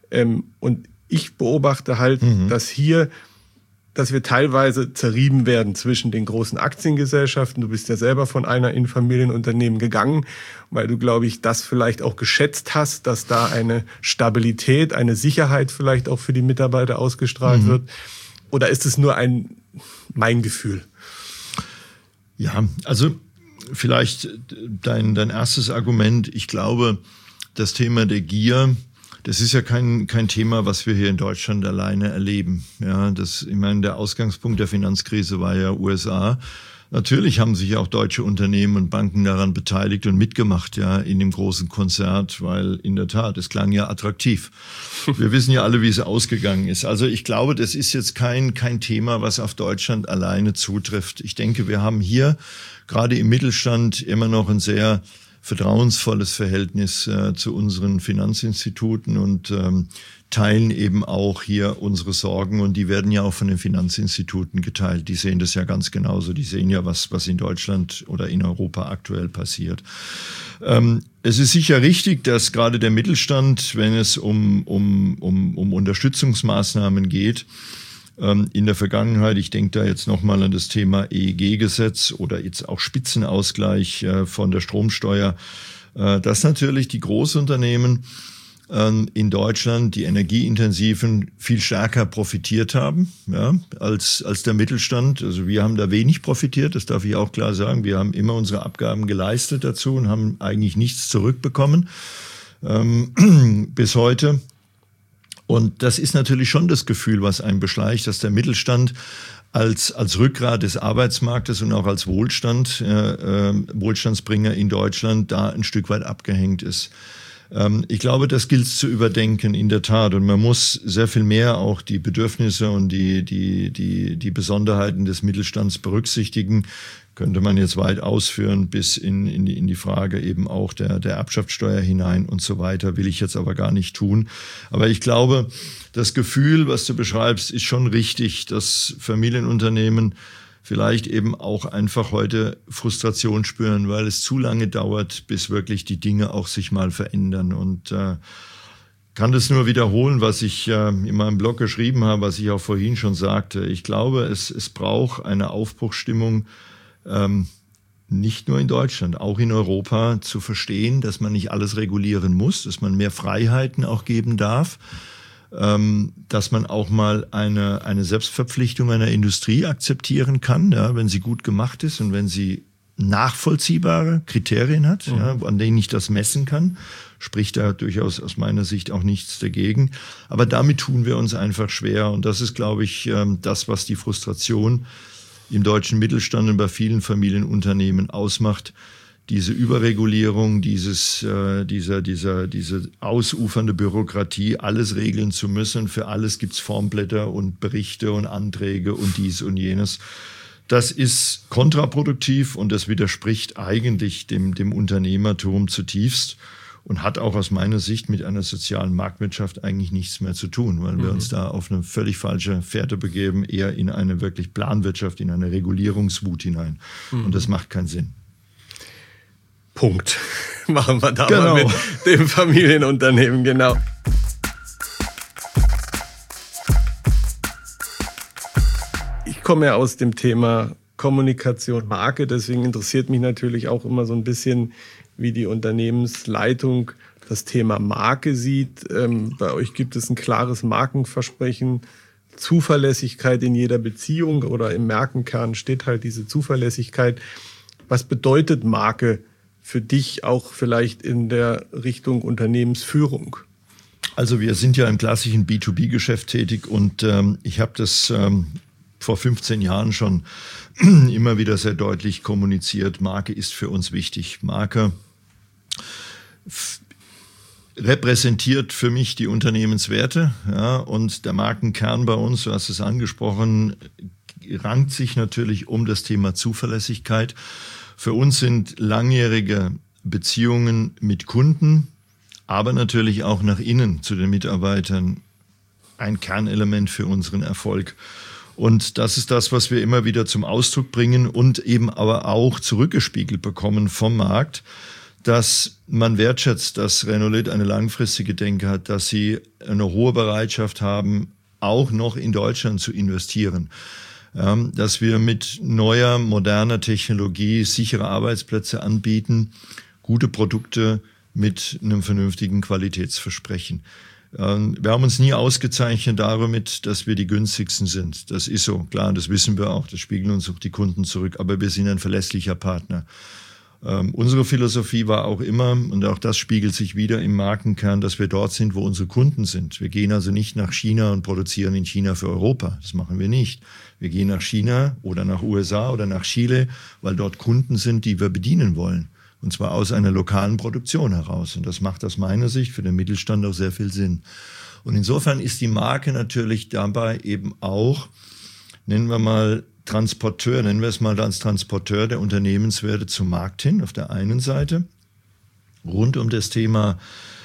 Und ich beobachte halt, mhm. dass hier dass wir teilweise zerrieben werden zwischen den großen Aktiengesellschaften. Du bist ja selber von einer in Familienunternehmen gegangen, weil du, glaube ich, das vielleicht auch geschätzt hast, dass da eine Stabilität, eine Sicherheit vielleicht auch für die Mitarbeiter ausgestrahlt mhm. wird. Oder ist es nur ein mein Gefühl? Ja, also vielleicht dein, dein erstes Argument. Ich glaube, das Thema der Gier, das ist ja kein, kein Thema, was wir hier in Deutschland alleine erleben. Ja, das, ich meine, der Ausgangspunkt der Finanzkrise war ja U S A. Natürlich haben sich auch deutsche Unternehmen und Banken daran beteiligt und mitgemacht, ja, in dem großen Konzert, weil in der Tat, es klang ja attraktiv. Wir wissen ja alle, wie es ausgegangen ist. Also ich glaube, das ist jetzt kein, kein Thema, was auf Deutschland alleine zutrifft. Ich denke, wir haben hier gerade im Mittelstand immer noch ein sehr vertrauensvolles Verhältnis äh, zu unseren Finanzinstituten und ähm, teilen eben auch hier unsere Sorgen, und die werden ja auch von den Finanzinstituten geteilt. Die sehen das ja ganz genauso. Die sehen ja, was, was in Deutschland oder in Europa aktuell passiert. Ähm, es ist sicher richtig, dass gerade der Mittelstand, wenn es um, um, um, um Unterstützungsmaßnahmen geht, in der Vergangenheit, ich denke da jetzt nochmal an das Thema E E G-Gesetz oder jetzt auch Spitzenausgleich von der Stromsteuer, dass natürlich die Großunternehmen in Deutschland, die energieintensiven, viel stärker profitiert haben, ja, als, als der Mittelstand. Also wir haben da wenig profitiert, das darf ich auch klar sagen. Wir haben immer unsere Abgaben geleistet dazu und haben eigentlich nichts zurückbekommen ähm, bis heute. Und das ist natürlich schon das Gefühl, was einen beschleicht, dass der Mittelstand als, als Rückgrat des Arbeitsmarktes und auch als Wohlstand, äh, äh, Wohlstandsbringer in Deutschland da ein Stück weit abgehängt ist. Ich glaube, das gilt es zu überdenken, in der Tat. Und man muss sehr viel mehr auch die Bedürfnisse und die, die, die, die Besonderheiten des Mittelstands berücksichtigen. Könnte man jetzt weit ausführen bis in, in, die, in die Frage eben auch der, der Erbschaftssteuer hinein und so weiter, will ich jetzt aber gar nicht tun. Aber ich glaube, das Gefühl, was du beschreibst, ist schon richtig, dass Familienunternehmen vielleicht eben auch einfach heute Frustration spüren, weil es zu lange dauert, bis wirklich die Dinge auch sich mal verändern. Und äh, kann das nur wiederholen, was ich äh, in meinem Blog geschrieben habe, was ich auch vorhin schon sagte. Ich glaube, es, es braucht eine Aufbruchsstimmung, ähm, nicht nur in Deutschland, auch in Europa, zu verstehen, dass man nicht alles regulieren muss, dass man mehr Freiheiten auch geben darf, dass man auch mal eine, eine Selbstverpflichtung einer Industrie akzeptieren kann, ja, wenn sie gut gemacht ist und wenn sie nachvollziehbare Kriterien hat, mhm. ja, an denen ich das messen kann, spricht da durchaus aus meiner Sicht auch nichts dagegen. Aber damit tun wir uns einfach schwer. Und das ist, glaube ich, das, was die Frustration im deutschen Mittelstand und bei vielen Familienunternehmen ausmacht. Diese Überregulierung, dieses, äh, dieser, dieser, diese ausufernde Bürokratie, alles regeln zu müssen. Für alles gibt's Formblätter und Berichte und Anträge und dies und jenes. Das ist kontraproduktiv und das widerspricht eigentlich dem, dem Unternehmertum zutiefst und hat auch aus meiner Sicht mit einer sozialen Marktwirtschaft eigentlich nichts mehr zu tun, weil wir mhm. uns da auf eine völlig falsche Fährte begeben, eher in eine wirklich Planwirtschaft, in eine Regulierungswut hinein. Mhm. Und das macht keinen Sinn. Punkt. Machen wir da genau. mal mit dem Familienunternehmen, genau. Ich komme ja aus dem Thema Kommunikation, Marke, deswegen interessiert mich natürlich auch immer so ein bisschen, wie die Unternehmensleitung das Thema Marke sieht. Ähm, bei euch gibt es ein klares Markenversprechen, Zuverlässigkeit in jeder Beziehung oder im Markenkern steht halt diese Zuverlässigkeit. Was bedeutet Marke für dich auch vielleicht in der Richtung Unternehmensführung? Also wir sind ja im klassischen B zwei B-Geschäft tätig und ähm, ich habe das ähm, vor fünfzehn Jahren schon immer wieder sehr deutlich kommuniziert. Marke ist für uns wichtig. Marke f- repräsentiert für mich die Unternehmenswerte, ja, und der Markenkern bei uns, du hast es angesprochen, rankt sich natürlich um das Thema Zuverlässigkeit. Für uns sind langjährige Beziehungen mit Kunden, aber natürlich auch nach innen zu den Mitarbeitern ein Kernelement für unseren Erfolg. Und das ist das, was wir immer wieder zum Ausdruck bringen und eben aber auch zurückgespiegelt bekommen vom Markt, dass man wertschätzt, dass Renault eine langfristige Denke hat, dass sie eine hohe Bereitschaft haben, auch noch in Deutschland zu investieren. Dass wir mit neuer, moderner Technologie sichere Arbeitsplätze anbieten, gute Produkte mit einem vernünftigen Qualitätsversprechen. Wir haben uns nie ausgezeichnet damit, dass wir die günstigsten sind. Das ist so, klar, das wissen wir auch, das spiegeln uns auch die Kunden zurück, aber wir sind ein verlässlicher Partner. Ähm, unsere Philosophie war auch immer, und auch das spiegelt sich wieder im Markenkern, dass wir dort sind, wo unsere Kunden sind. Wir gehen also nicht nach China und produzieren in China für Europa. Das machen wir nicht. Wir gehen nach China oder nach U S A oder nach Chile, weil dort Kunden sind, die wir bedienen wollen. Und zwar aus einer lokalen Produktion heraus. Und das macht aus meiner Sicht für den Mittelstand auch sehr viel Sinn. Und insofern ist die Marke natürlich dabei eben auch, nennen wir mal, Transporteur, nennen wir es mal als Transporteur der Unternehmenswerte zum Markt hin, auf der einen Seite, rund um das Thema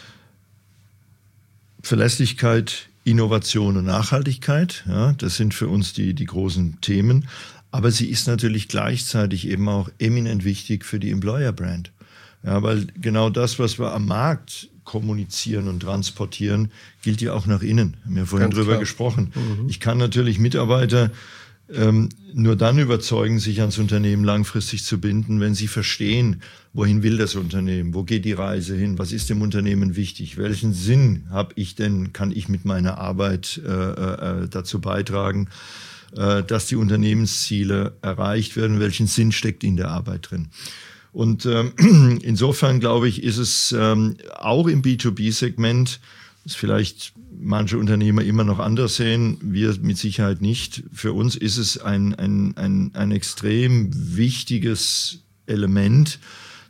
Verlässlichkeit, Innovation und Nachhaltigkeit. Ja, das sind für uns die, die großen Themen. Aber sie ist natürlich gleichzeitig eben auch eminent wichtig für die Employer Brand. Ja, weil genau das, was wir am Markt kommunizieren und transportieren, gilt ja auch nach innen. Wir haben ja vorhin Ganz drüber klar. gesprochen. Mhm. Ich kann natürlich Mitarbeiter ähm, nur dann überzeugen, sich ans Unternehmen langfristig zu binden, wenn sie verstehen, wohin will das Unternehmen, wo geht die Reise hin, was ist dem Unternehmen wichtig, welchen Sinn habe ich denn, kann ich mit meiner Arbeit äh, äh, dazu beitragen, äh, dass die Unternehmensziele erreicht werden, welchen Sinn steckt in der Arbeit drin. Und ähm, insofern, glaube ich, ist es ähm, auch im B zwei B-Segment, das vielleicht manche Unternehmer immer noch anders sehen, wir mit Sicherheit nicht. Für uns ist es ein, ein, ein, ein extrem wichtiges Element,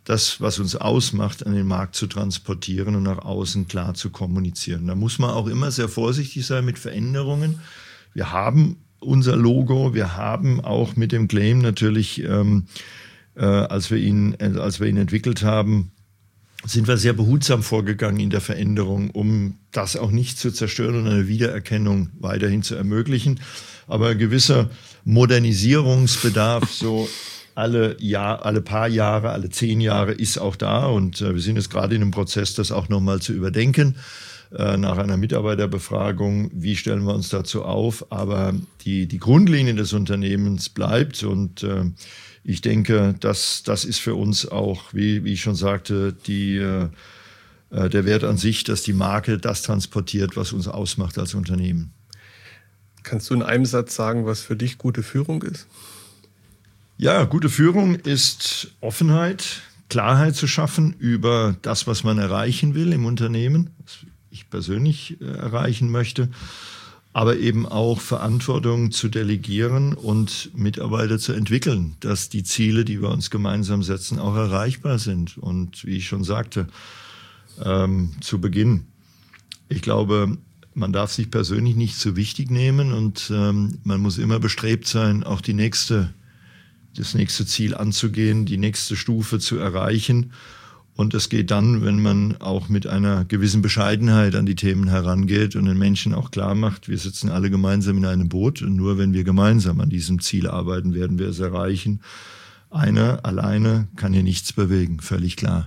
das, was uns ausmacht, an den Markt zu transportieren und nach außen klar zu kommunizieren. Da muss man auch immer sehr vorsichtig sein mit Veränderungen. Wir haben unser Logo, wir haben auch mit dem Claim natürlich, ähm, äh, als wir ihn, äh, als wir ihn entwickelt haben, sind wir sehr behutsam vorgegangen in der Veränderung, um das auch nicht zu zerstören und eine Wiedererkennung weiterhin zu ermöglichen. Aber ein gewisser Modernisierungsbedarf, so alle Jahr, alle paar Jahre, alle zehn Jahre ist auch da. Und äh, wir sind jetzt gerade in einem Prozess, das auch nochmal zu überdenken. Äh, nach einer Mitarbeiterbefragung, wie stellen wir uns dazu auf? Aber die, die Grundlinie des Unternehmens bleibt und äh, ich denke, das, das ist für uns auch, wie, wie ich schon sagte, die, äh, der Wert an sich, dass die Marke das transportiert, was uns ausmacht als Unternehmen. Kannst du in einem Satz sagen, was für dich gute Führung ist? Ja, gute Führung ist Offenheit, Klarheit zu schaffen über das, was man erreichen will im Unternehmen, was ich persönlich äh, erreichen möchte. Aber eben auch Verantwortung zu delegieren und Mitarbeiter zu entwickeln, dass die Ziele, die wir uns gemeinsam setzen, auch erreichbar sind. Und wie ich schon sagte, ähm, zu Beginn, ich glaube, man darf sich persönlich nicht zu wichtig nehmen und ähm, man muss immer bestrebt sein, auch die nächste, das nächste Ziel anzugehen, die nächste Stufe zu erreichen. Und das geht dann, wenn man auch mit einer gewissen Bescheidenheit an die Themen herangeht und den Menschen auch klar macht, wir sitzen alle gemeinsam in einem Boot und nur wenn wir gemeinsam an diesem Ziel arbeiten, werden wir es erreichen. Einer alleine kann hier nichts bewegen, völlig klar.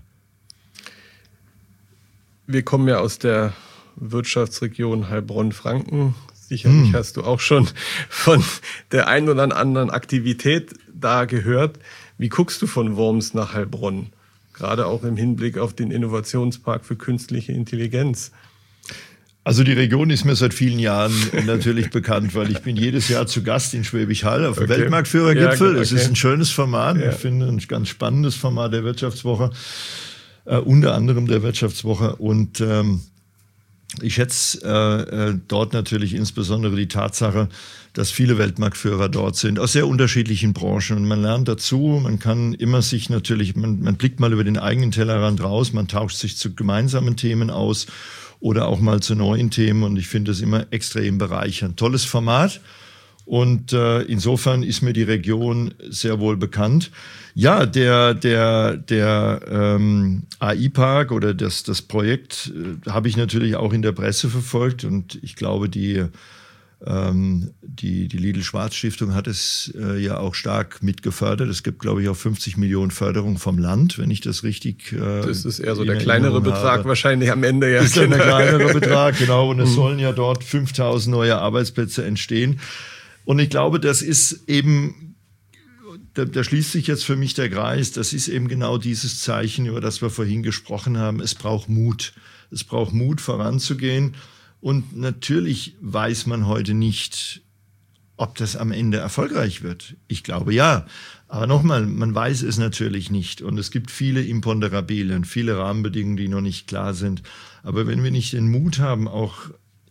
Wir kommen ja aus der Wirtschaftsregion Heilbronn-Franken. Sicherlich hm. hast du auch schon von der einen oder anderen Aktivität da gehört. Wie guckst du von Worms nach Heilbronn? Gerade auch im Hinblick auf den Innovationspark für künstliche Intelligenz. Also die Region ist mir seit vielen Jahren natürlich bekannt, weil ich bin jedes Jahr zu Gast in Schwäbisch Hall auf dem okay. Weltmarktführergipfel. Ja, okay. Es ist ein schönes Format. Ja. Ich finde ein ganz spannendes Format der Wirtschaftswoche, äh, unter anderem der Wirtschaftswoche. Und ähm, ich schätze äh, dort natürlich insbesondere die Tatsache, dass viele Weltmarktführer dort sind, aus sehr unterschiedlichen Branchen. Und man lernt dazu, man kann immer sich natürlich, man, man blickt mal über den eigenen Tellerrand raus, man tauscht sich zu gemeinsamen Themen aus oder auch mal zu neuen Themen. Und ich finde das immer extrem bereichernd. Tolles Format. Und äh, insofern ist mir die Region sehr wohl bekannt. Ja, der der der ähm, A I-Park oder das das Projekt äh, habe ich natürlich auch in der Presse verfolgt und ich glaube die ähm, die die Lidl-Schwarz-Stiftung hat es äh, ja auch stark mitgefördert. Es gibt, glaube ich, auch fünfzig Millionen Förderung vom Land, wenn ich das richtig äh, das ist eher so der kleinere Betrag habe. Wahrscheinlich am Ende ja. Das ist genau. Der kleinere Betrag, genau. Und es sollen ja dort fünftausend neue Arbeitsplätze entstehen. Und ich glaube, das ist eben, da, da schließt sich jetzt für mich der Kreis, das ist eben genau dieses Zeichen, über das wir vorhin gesprochen haben. Es braucht Mut. Es braucht Mut, voranzugehen. Und natürlich weiß man heute nicht, ob das am Ende erfolgreich wird. Ich glaube ja. Aber nochmal, man weiß es natürlich nicht. Und es gibt viele Imponderabilien, viele Rahmenbedingungen, die noch nicht klar sind. Aber wenn wir nicht den Mut haben, auch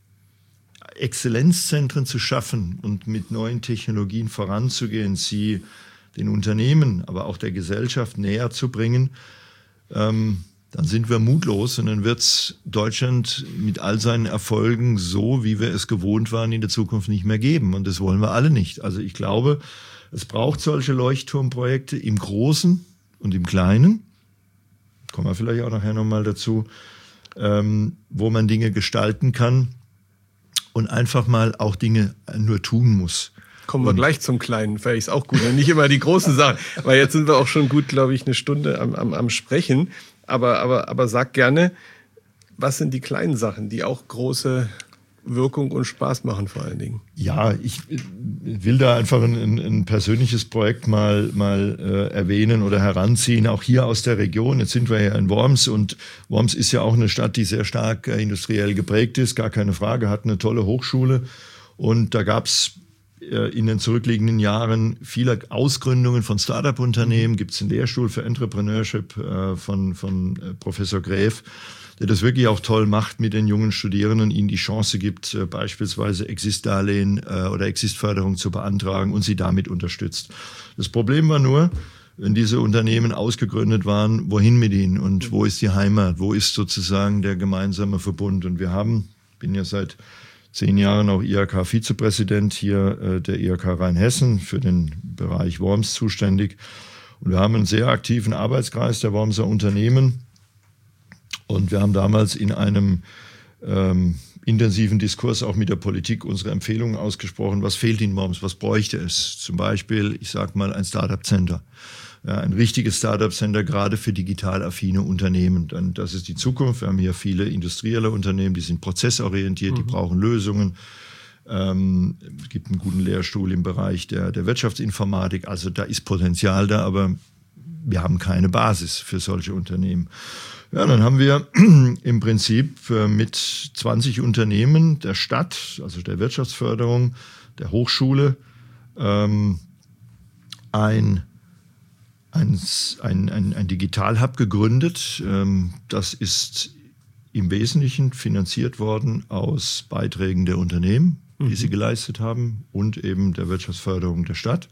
Exzellenzzentren zu schaffen und mit neuen Technologien voranzugehen, sie den Unternehmen, aber auch der Gesellschaft näher zu bringen, ähm, dann sind wir mutlos und dann wird's Deutschland mit all seinen Erfolgen so, wie wir es gewohnt waren, in der Zukunft nicht mehr geben. Und das wollen wir alle nicht. Also ich glaube, es braucht solche Leuchtturmprojekte im Großen und im Kleinen. Kommen wir vielleicht auch nachher nochmal dazu, ähm, wo man Dinge gestalten kann. Und einfach mal auch Dinge nur tun muss. Kommen wir und gleich zum Kleinen, vielleicht ist auch gut. Nicht immer die großen Sachen, weil jetzt sind wir auch schon gut, glaube ich, eine Stunde am, am, am Sprechen. Aber, aber, aber sag gerne, was sind die kleinen Sachen, die auch große Wirkung und Spaß machen vor allen Dingen? Ja, ich will da einfach ein, ein, ein persönliches Projekt mal, mal äh, erwähnen oder heranziehen, auch hier aus der Region. Jetzt sind wir ja in Worms und Worms ist ja auch eine Stadt, die sehr stark äh, industriell geprägt ist, gar keine Frage, hat eine tolle Hochschule und da gab's äh, in den zurückliegenden Jahren viele Ausgründungen von Start-up-Unternehmen, gibt's einen Lehrstuhl für Entrepreneurship äh, von, von äh, Professor Gräf, der das wirklich auch toll macht mit den jungen Studierenden, ihnen die Chance gibt, äh, beispielsweise Exist-Darlehen äh, oder Exist-Förderung zu beantragen und sie damit unterstützt. Das Problem war nur, wenn diese Unternehmen ausgegründet waren, wohin mit ihnen und wo ist die Heimat, wo ist sozusagen der gemeinsame Verbund. Und wir haben, ich bin ja seit zehn Jahren auch I H K-Vizepräsident hier äh, der I H K Rheinhessen, für den Bereich Worms zuständig. Und wir haben einen sehr aktiven Arbeitskreis der Wormser Unternehmen. Und wir haben damals in einem ähm, intensiven Diskurs auch mit der Politik unsere Empfehlungen ausgesprochen. Was fehlt in Worms? Was bräuchte es? Zum Beispiel, ich sage mal, ein Startup-Center. Ja, ein richtiges Startup-Center, gerade für digital affine Unternehmen. Dann, das ist die Zukunft. Wir haben hier viele industrielle Unternehmen, die sind prozessorientiert, mhm. die brauchen Lösungen. Ähm, es gibt einen guten Lehrstuhl im Bereich der, der Wirtschaftsinformatik. Also da ist Potenzial da, aber wir haben keine Basis für solche Unternehmen. Ja, dann haben wir im Prinzip mit zwanzig Unternehmen der Stadt, also der Wirtschaftsförderung, der Hochschule, ähm, ein Ein, ein, ein, ein Digital-Hub gegründet. Das ist im Wesentlichen finanziert worden aus Beiträgen der Unternehmen, die mhm. sie geleistet haben, und eben der Wirtschaftsförderung der Stadt.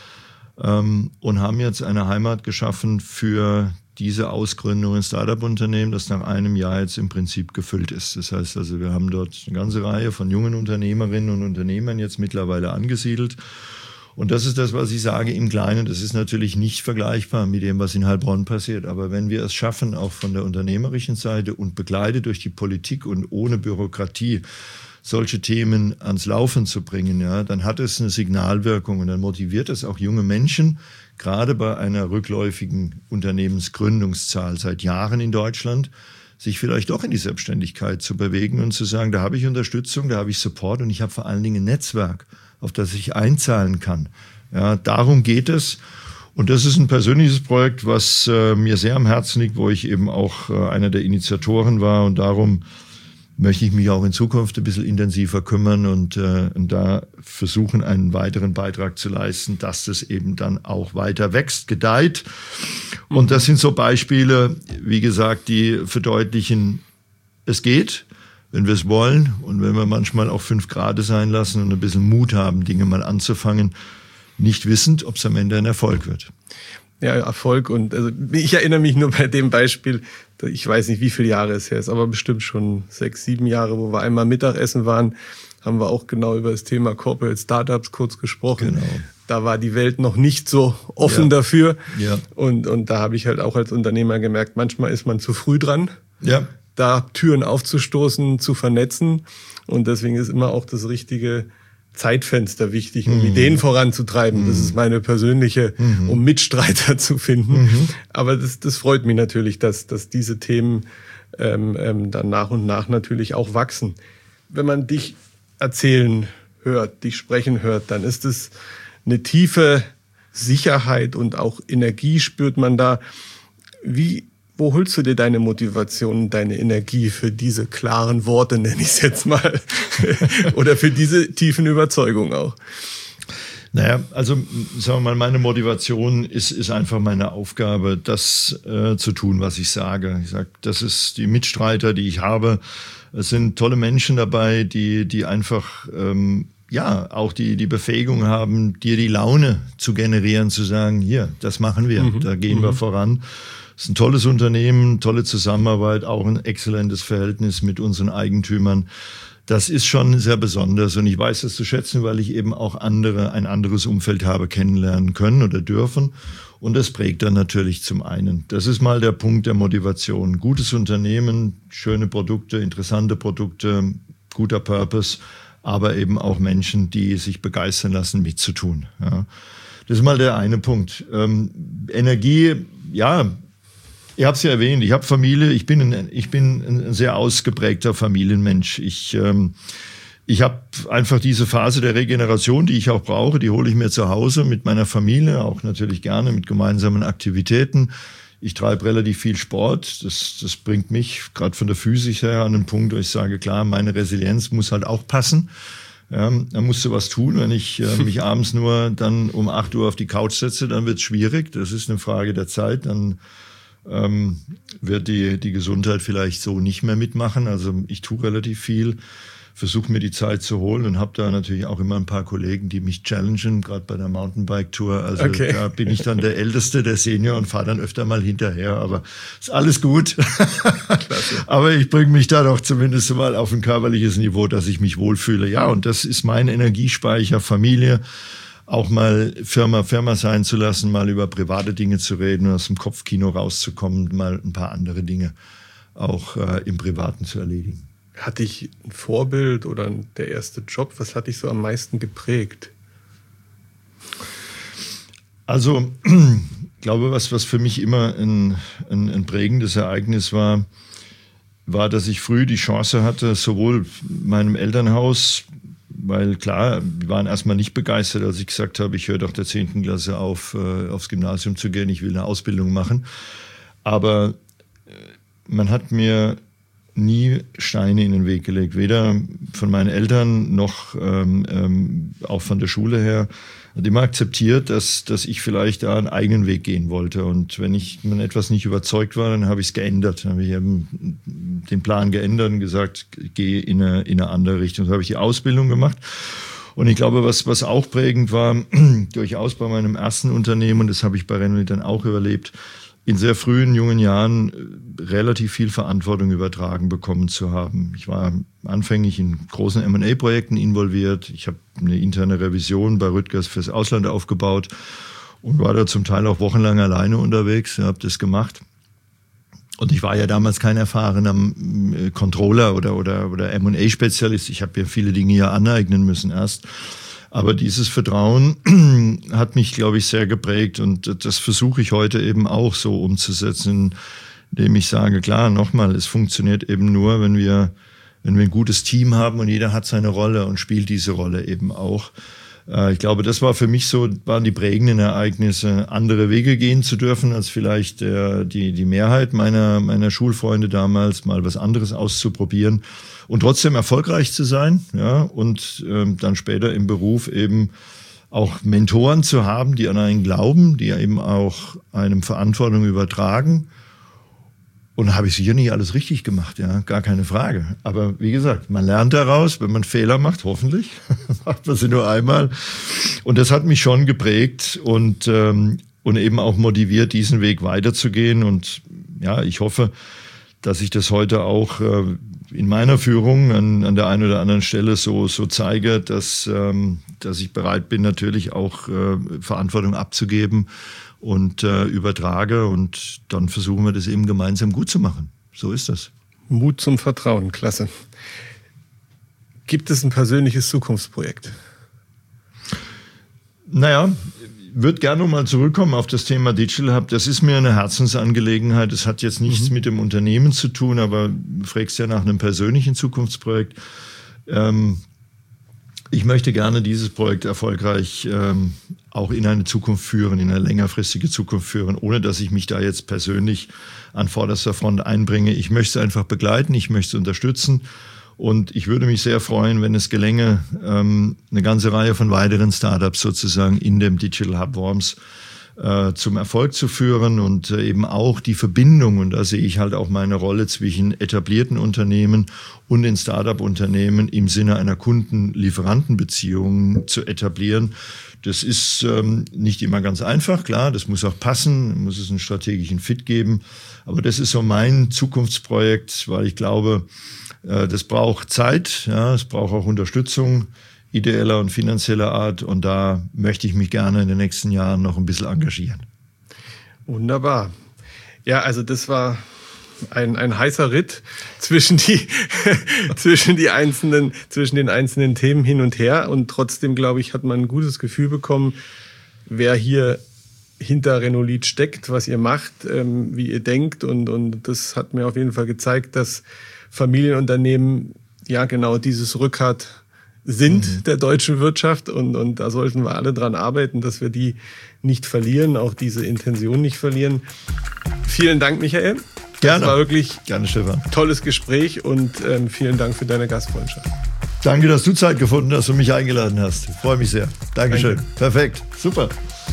Und haben jetzt eine Heimat geschaffen für diese Ausgründung in Startup-Unternehmen, das nach einem Jahr jetzt im Prinzip gefüllt ist. Das heißt also, wir haben dort eine ganze Reihe von jungen Unternehmerinnen und Unternehmern jetzt mittlerweile angesiedelt. Und das ist das, was ich sage im Kleinen. Das ist natürlich nicht vergleichbar mit dem, was in Heilbronn passiert. Aber wenn wir es schaffen, auch von der unternehmerischen Seite und begleitet durch die Politik und ohne Bürokratie solche Themen ans Laufen zu bringen, ja, dann hat es eine Signalwirkung und dann motiviert es auch junge Menschen, gerade bei einer rückläufigen Unternehmensgründungszahl seit Jahren in Deutschland, sich vielleicht doch in die Selbstständigkeit zu bewegen und zu sagen, da habe ich Unterstützung, da habe ich Support und ich habe vor allen Dingen ein Netzwerk, auf das ich einzahlen kann. Ja, darum geht es. Und das ist ein persönliches Projekt, was äh, mir sehr am Herzen liegt, wo ich eben auch äh, einer der Initiatoren war. Und darum möchte ich mich auch in Zukunft ein bisschen intensiver kümmern und, äh, und da versuchen, einen weiteren Beitrag zu leisten, dass das eben dann auch weiter wächst, gedeiht. Und das sind so Beispiele, wie gesagt, die verdeutlichen, es geht, wenn wir es wollen und wenn wir manchmal auch fünf Grad sein lassen und ein bisschen Mut haben, Dinge mal anzufangen, nicht wissend, ob es am Ende ein Erfolg wird. Ja, Erfolg. Und also ich erinnere mich nur bei dem Beispiel, ich weiß nicht, wie viele Jahre es her ist, aber bestimmt schon sechs, sieben Jahre, wo wir einmal Mittagessen waren, haben wir auch genau über das Thema Corporate Startups kurz gesprochen. Genau. Da war die Welt noch nicht so offen ja. dafür. Ja. Und, und da habe ich halt auch als Unternehmer gemerkt, manchmal ist man zu früh dran. Ja. Da Türen aufzustoßen, zu vernetzen. Und deswegen ist immer auch das richtige Zeitfenster wichtig, um mhm. Ideen voranzutreiben. Mhm. Das ist meine persönliche, mhm. um Mitstreiter zu finden. Mhm. Aber das, das freut mich natürlich, dass, dass diese Themen ähm, ähm, dann nach und nach natürlich auch wachsen. Wenn man dich erzählen hört, dich sprechen hört, dann ist es eine tiefe Sicherheit und auch Energie spürt man da. Wie Wo holst du dir deine Motivation, deine Energie für diese klaren Worte, nenne ich es jetzt mal, oder für diese tiefen Überzeugungen auch? Naja, also sagen wir mal, meine Motivation ist, ist einfach meine Aufgabe, das äh, zu tun, was ich sage. Ich sage, das ist die Mitstreiter, die ich habe. Es sind tolle Menschen dabei, die, die einfach ähm, ja auch die, die Befähigung haben, dir die Laune zu generieren, zu sagen, hier, das machen wir, mhm. da gehen mhm. wir voran. Es ist ein tolles Unternehmen, tolle Zusammenarbeit, auch ein exzellentes Verhältnis mit unseren Eigentümern. Das ist schon sehr besonders und ich weiß das zu schätzen, weil ich eben auch andere, ein anderes Umfeld habe kennenlernen können oder dürfen. Und das prägt dann natürlich zum einen. Das ist mal der Punkt der Motivation. Gutes Unternehmen, schöne Produkte, interessante Produkte, guter Purpose, aber eben auch Menschen, die sich begeistern lassen, mitzutun. Ja. Das ist mal der eine Punkt. Ähm, Energie, ja, ich habe es ja erwähnt, ich habe Familie, ich bin ein, ich bin ein sehr ausgeprägter Familienmensch. Ich, ähm, ich habe einfach diese Phase der Regeneration, die ich auch brauche, die hole ich mir zu Hause mit meiner Familie, auch natürlich gerne mit gemeinsamen Aktivitäten. Ich treibe relativ viel Sport, das, das bringt mich gerade von der Physik her an einen Punkt, wo ich sage, klar, meine Resilienz muss halt auch passen. Ja, da musst du was tun. Wenn ich äh, mich abends nur dann um acht Uhr auf die Couch setze, dann wird es schwierig. Das ist eine Frage der Zeit. Dann ähm, wird die, die Gesundheit vielleicht so nicht mehr mitmachen. Also ich tue relativ viel. versuche mir die Zeit zu holen und habe da natürlich auch immer ein paar Kollegen, die mich challengen, gerade bei der Mountainbike-Tour. Also okay. Da bin ich dann der Älteste, der Senior und fahre dann öfter mal hinterher. Aber ist alles gut. Aber ich bringe mich da doch zumindest mal auf ein körperliches Niveau, dass ich mich wohlfühle. Ja, und das ist mein Energiespeicher, Familie. Auch mal Firma Firma sein zu lassen, mal über private Dinge zu reden und aus dem Kopfkino rauszukommen, mal ein paar andere Dinge auch äh, im Privaten zu erledigen. Hat dich ein Vorbild oder der erste Job, was hat dich so am meisten geprägt? Also, ich glaube, was, was für mich immer ein, ein, ein prägendes Ereignis war, war, dass ich früh die Chance hatte, sowohl meinem Elternhaus, weil klar, wir waren erstmal nicht begeistert, als ich gesagt habe, ich höre doch der zehnten Klasse auf, äh, aufs Gymnasium zu gehen, ich will eine Ausbildung machen. Aber man hat mir nie Steine in den Weg gelegt, weder von meinen Eltern noch ähm, ähm, auch von der Schule her. Hat immer akzeptiert, dass, dass ich vielleicht da einen eigenen Weg gehen wollte. Und wenn ich von etwas nicht überzeugt war, dann habe ich es geändert. Dann habe ich eben den Plan geändert und gesagt, gehe in eine, in eine andere Richtung. So habe ich die Ausbildung gemacht. Und ich glaube, was, was auch prägend war, durchaus bei meinem ersten Unternehmen, und das habe ich bei Renault dann auch überlebt, in sehr frühen, jungen Jahren relativ viel Verantwortung übertragen bekommen zu haben. Ich war anfänglich in großen M und A-Projekten involviert. Ich habe eine interne Revision bei Rüttgers fürs Ausland aufgebaut und war da zum Teil auch wochenlang alleine unterwegs, habe das gemacht. Und ich war ja damals kein erfahrener Controller oder, oder, oder M und A-Spezialist. Ich habe mir viele Dinge ja aneignen müssen erst. Aber dieses Vertrauen hat mich, glaube ich, sehr geprägt und das versuche ich heute eben auch so umzusetzen, indem ich sage, klar, nochmal, es funktioniert eben nur, wenn wir, wenn wir ein gutes Team haben und jeder hat seine Rolle und spielt diese Rolle eben auch. Ich glaube, das war für mich so, waren die prägenden Ereignisse, andere Wege gehen zu dürfen als vielleicht der, die, die Mehrheit meiner, meiner Schulfreunde damals, mal was anderes auszuprobieren. Und trotzdem erfolgreich zu sein, ja, und ähm, dann später im Beruf eben auch Mentoren zu haben, die an einen glauben, die eben auch einem Verantwortung übertragen. Und da habe ich sicher nicht alles richtig gemacht, ja, gar keine Frage. Aber wie gesagt, man lernt daraus, wenn man Fehler macht, hoffentlich, macht man sie nur einmal. Und das hat mich schon geprägt und ähm, und eben auch motiviert, diesen Weg weiterzugehen. Und ja, ich hoffe, dass ich das heute auch äh, in meiner Führung an, an der einen oder anderen Stelle so, so zeige, dass, ähm, dass ich bereit bin, natürlich auch äh, Verantwortung abzugeben und äh, übertrage. Und dann versuchen wir das eben gemeinsam gut zu machen. So ist das. Mut zum Vertrauen, klasse. Gibt es ein persönliches Zukunftsprojekt? Naja, würde gerne mal zurückkommen auf das Thema Digital Hub. Das ist mir eine Herzensangelegenheit. Das hat jetzt nichts mhm. mit dem Unternehmen zu tun, aber du fragst ja nach einem persönlichen Zukunftsprojekt. Ähm, ich möchte gerne dieses Projekt erfolgreich ähm, auch in eine Zukunft führen, in eine längerfristige Zukunft führen, ohne dass ich mich da jetzt persönlich an vorderster Front einbringe. Ich möchte es einfach begleiten, ich möchte es unterstützen. Und ich würde mich sehr freuen, wenn es gelänge, ähm, eine ganze Reihe von weiteren Startups sozusagen in dem Digital Hub Worms äh, zum Erfolg zu führen und äh, eben auch die Verbindung, und da sehe ich halt auch meine Rolle zwischen etablierten Unternehmen und den Startup-Unternehmen im Sinne einer Kunden-Lieferanten-Beziehung zu etablieren. Das ist ähm, nicht immer ganz einfach, klar, das muss auch passen, muss es einen strategischen Fit geben. Aber das ist so mein Zukunftsprojekt, weil ich glaube, das braucht Zeit, ja, es braucht auch Unterstützung ideeller und finanzieller Art und da möchte ich mich gerne in den nächsten Jahren noch ein bisschen engagieren. Wunderbar. Ja, also das war ein, ein heißer Ritt zwischen die, zwischen die einzelnen, zwischen den einzelnen Themen hin und her und trotzdem, glaube ich, hat man ein gutes Gefühl bekommen, wer hier hinter Renault steckt, was ihr macht, ähm, wie ihr denkt und, und das hat mir auf jeden Fall gezeigt, dass Familienunternehmen ja genau dieses Rückgrat sind mhm. der deutschen Wirtschaft und, und da sollten wir alle dran arbeiten, dass wir die nicht verlieren, auch diese Intention nicht verlieren. Vielen Dank, Michael. Gerne. Das war wirklich Gerne, Stefan. Tolles Gespräch und ähm, vielen Dank für deine Gastfreundschaft. Danke, dass du Zeit gefunden hast und mich eingeladen hast. Ich freue mich sehr. Dankeschön. Danke. Perfekt. Super.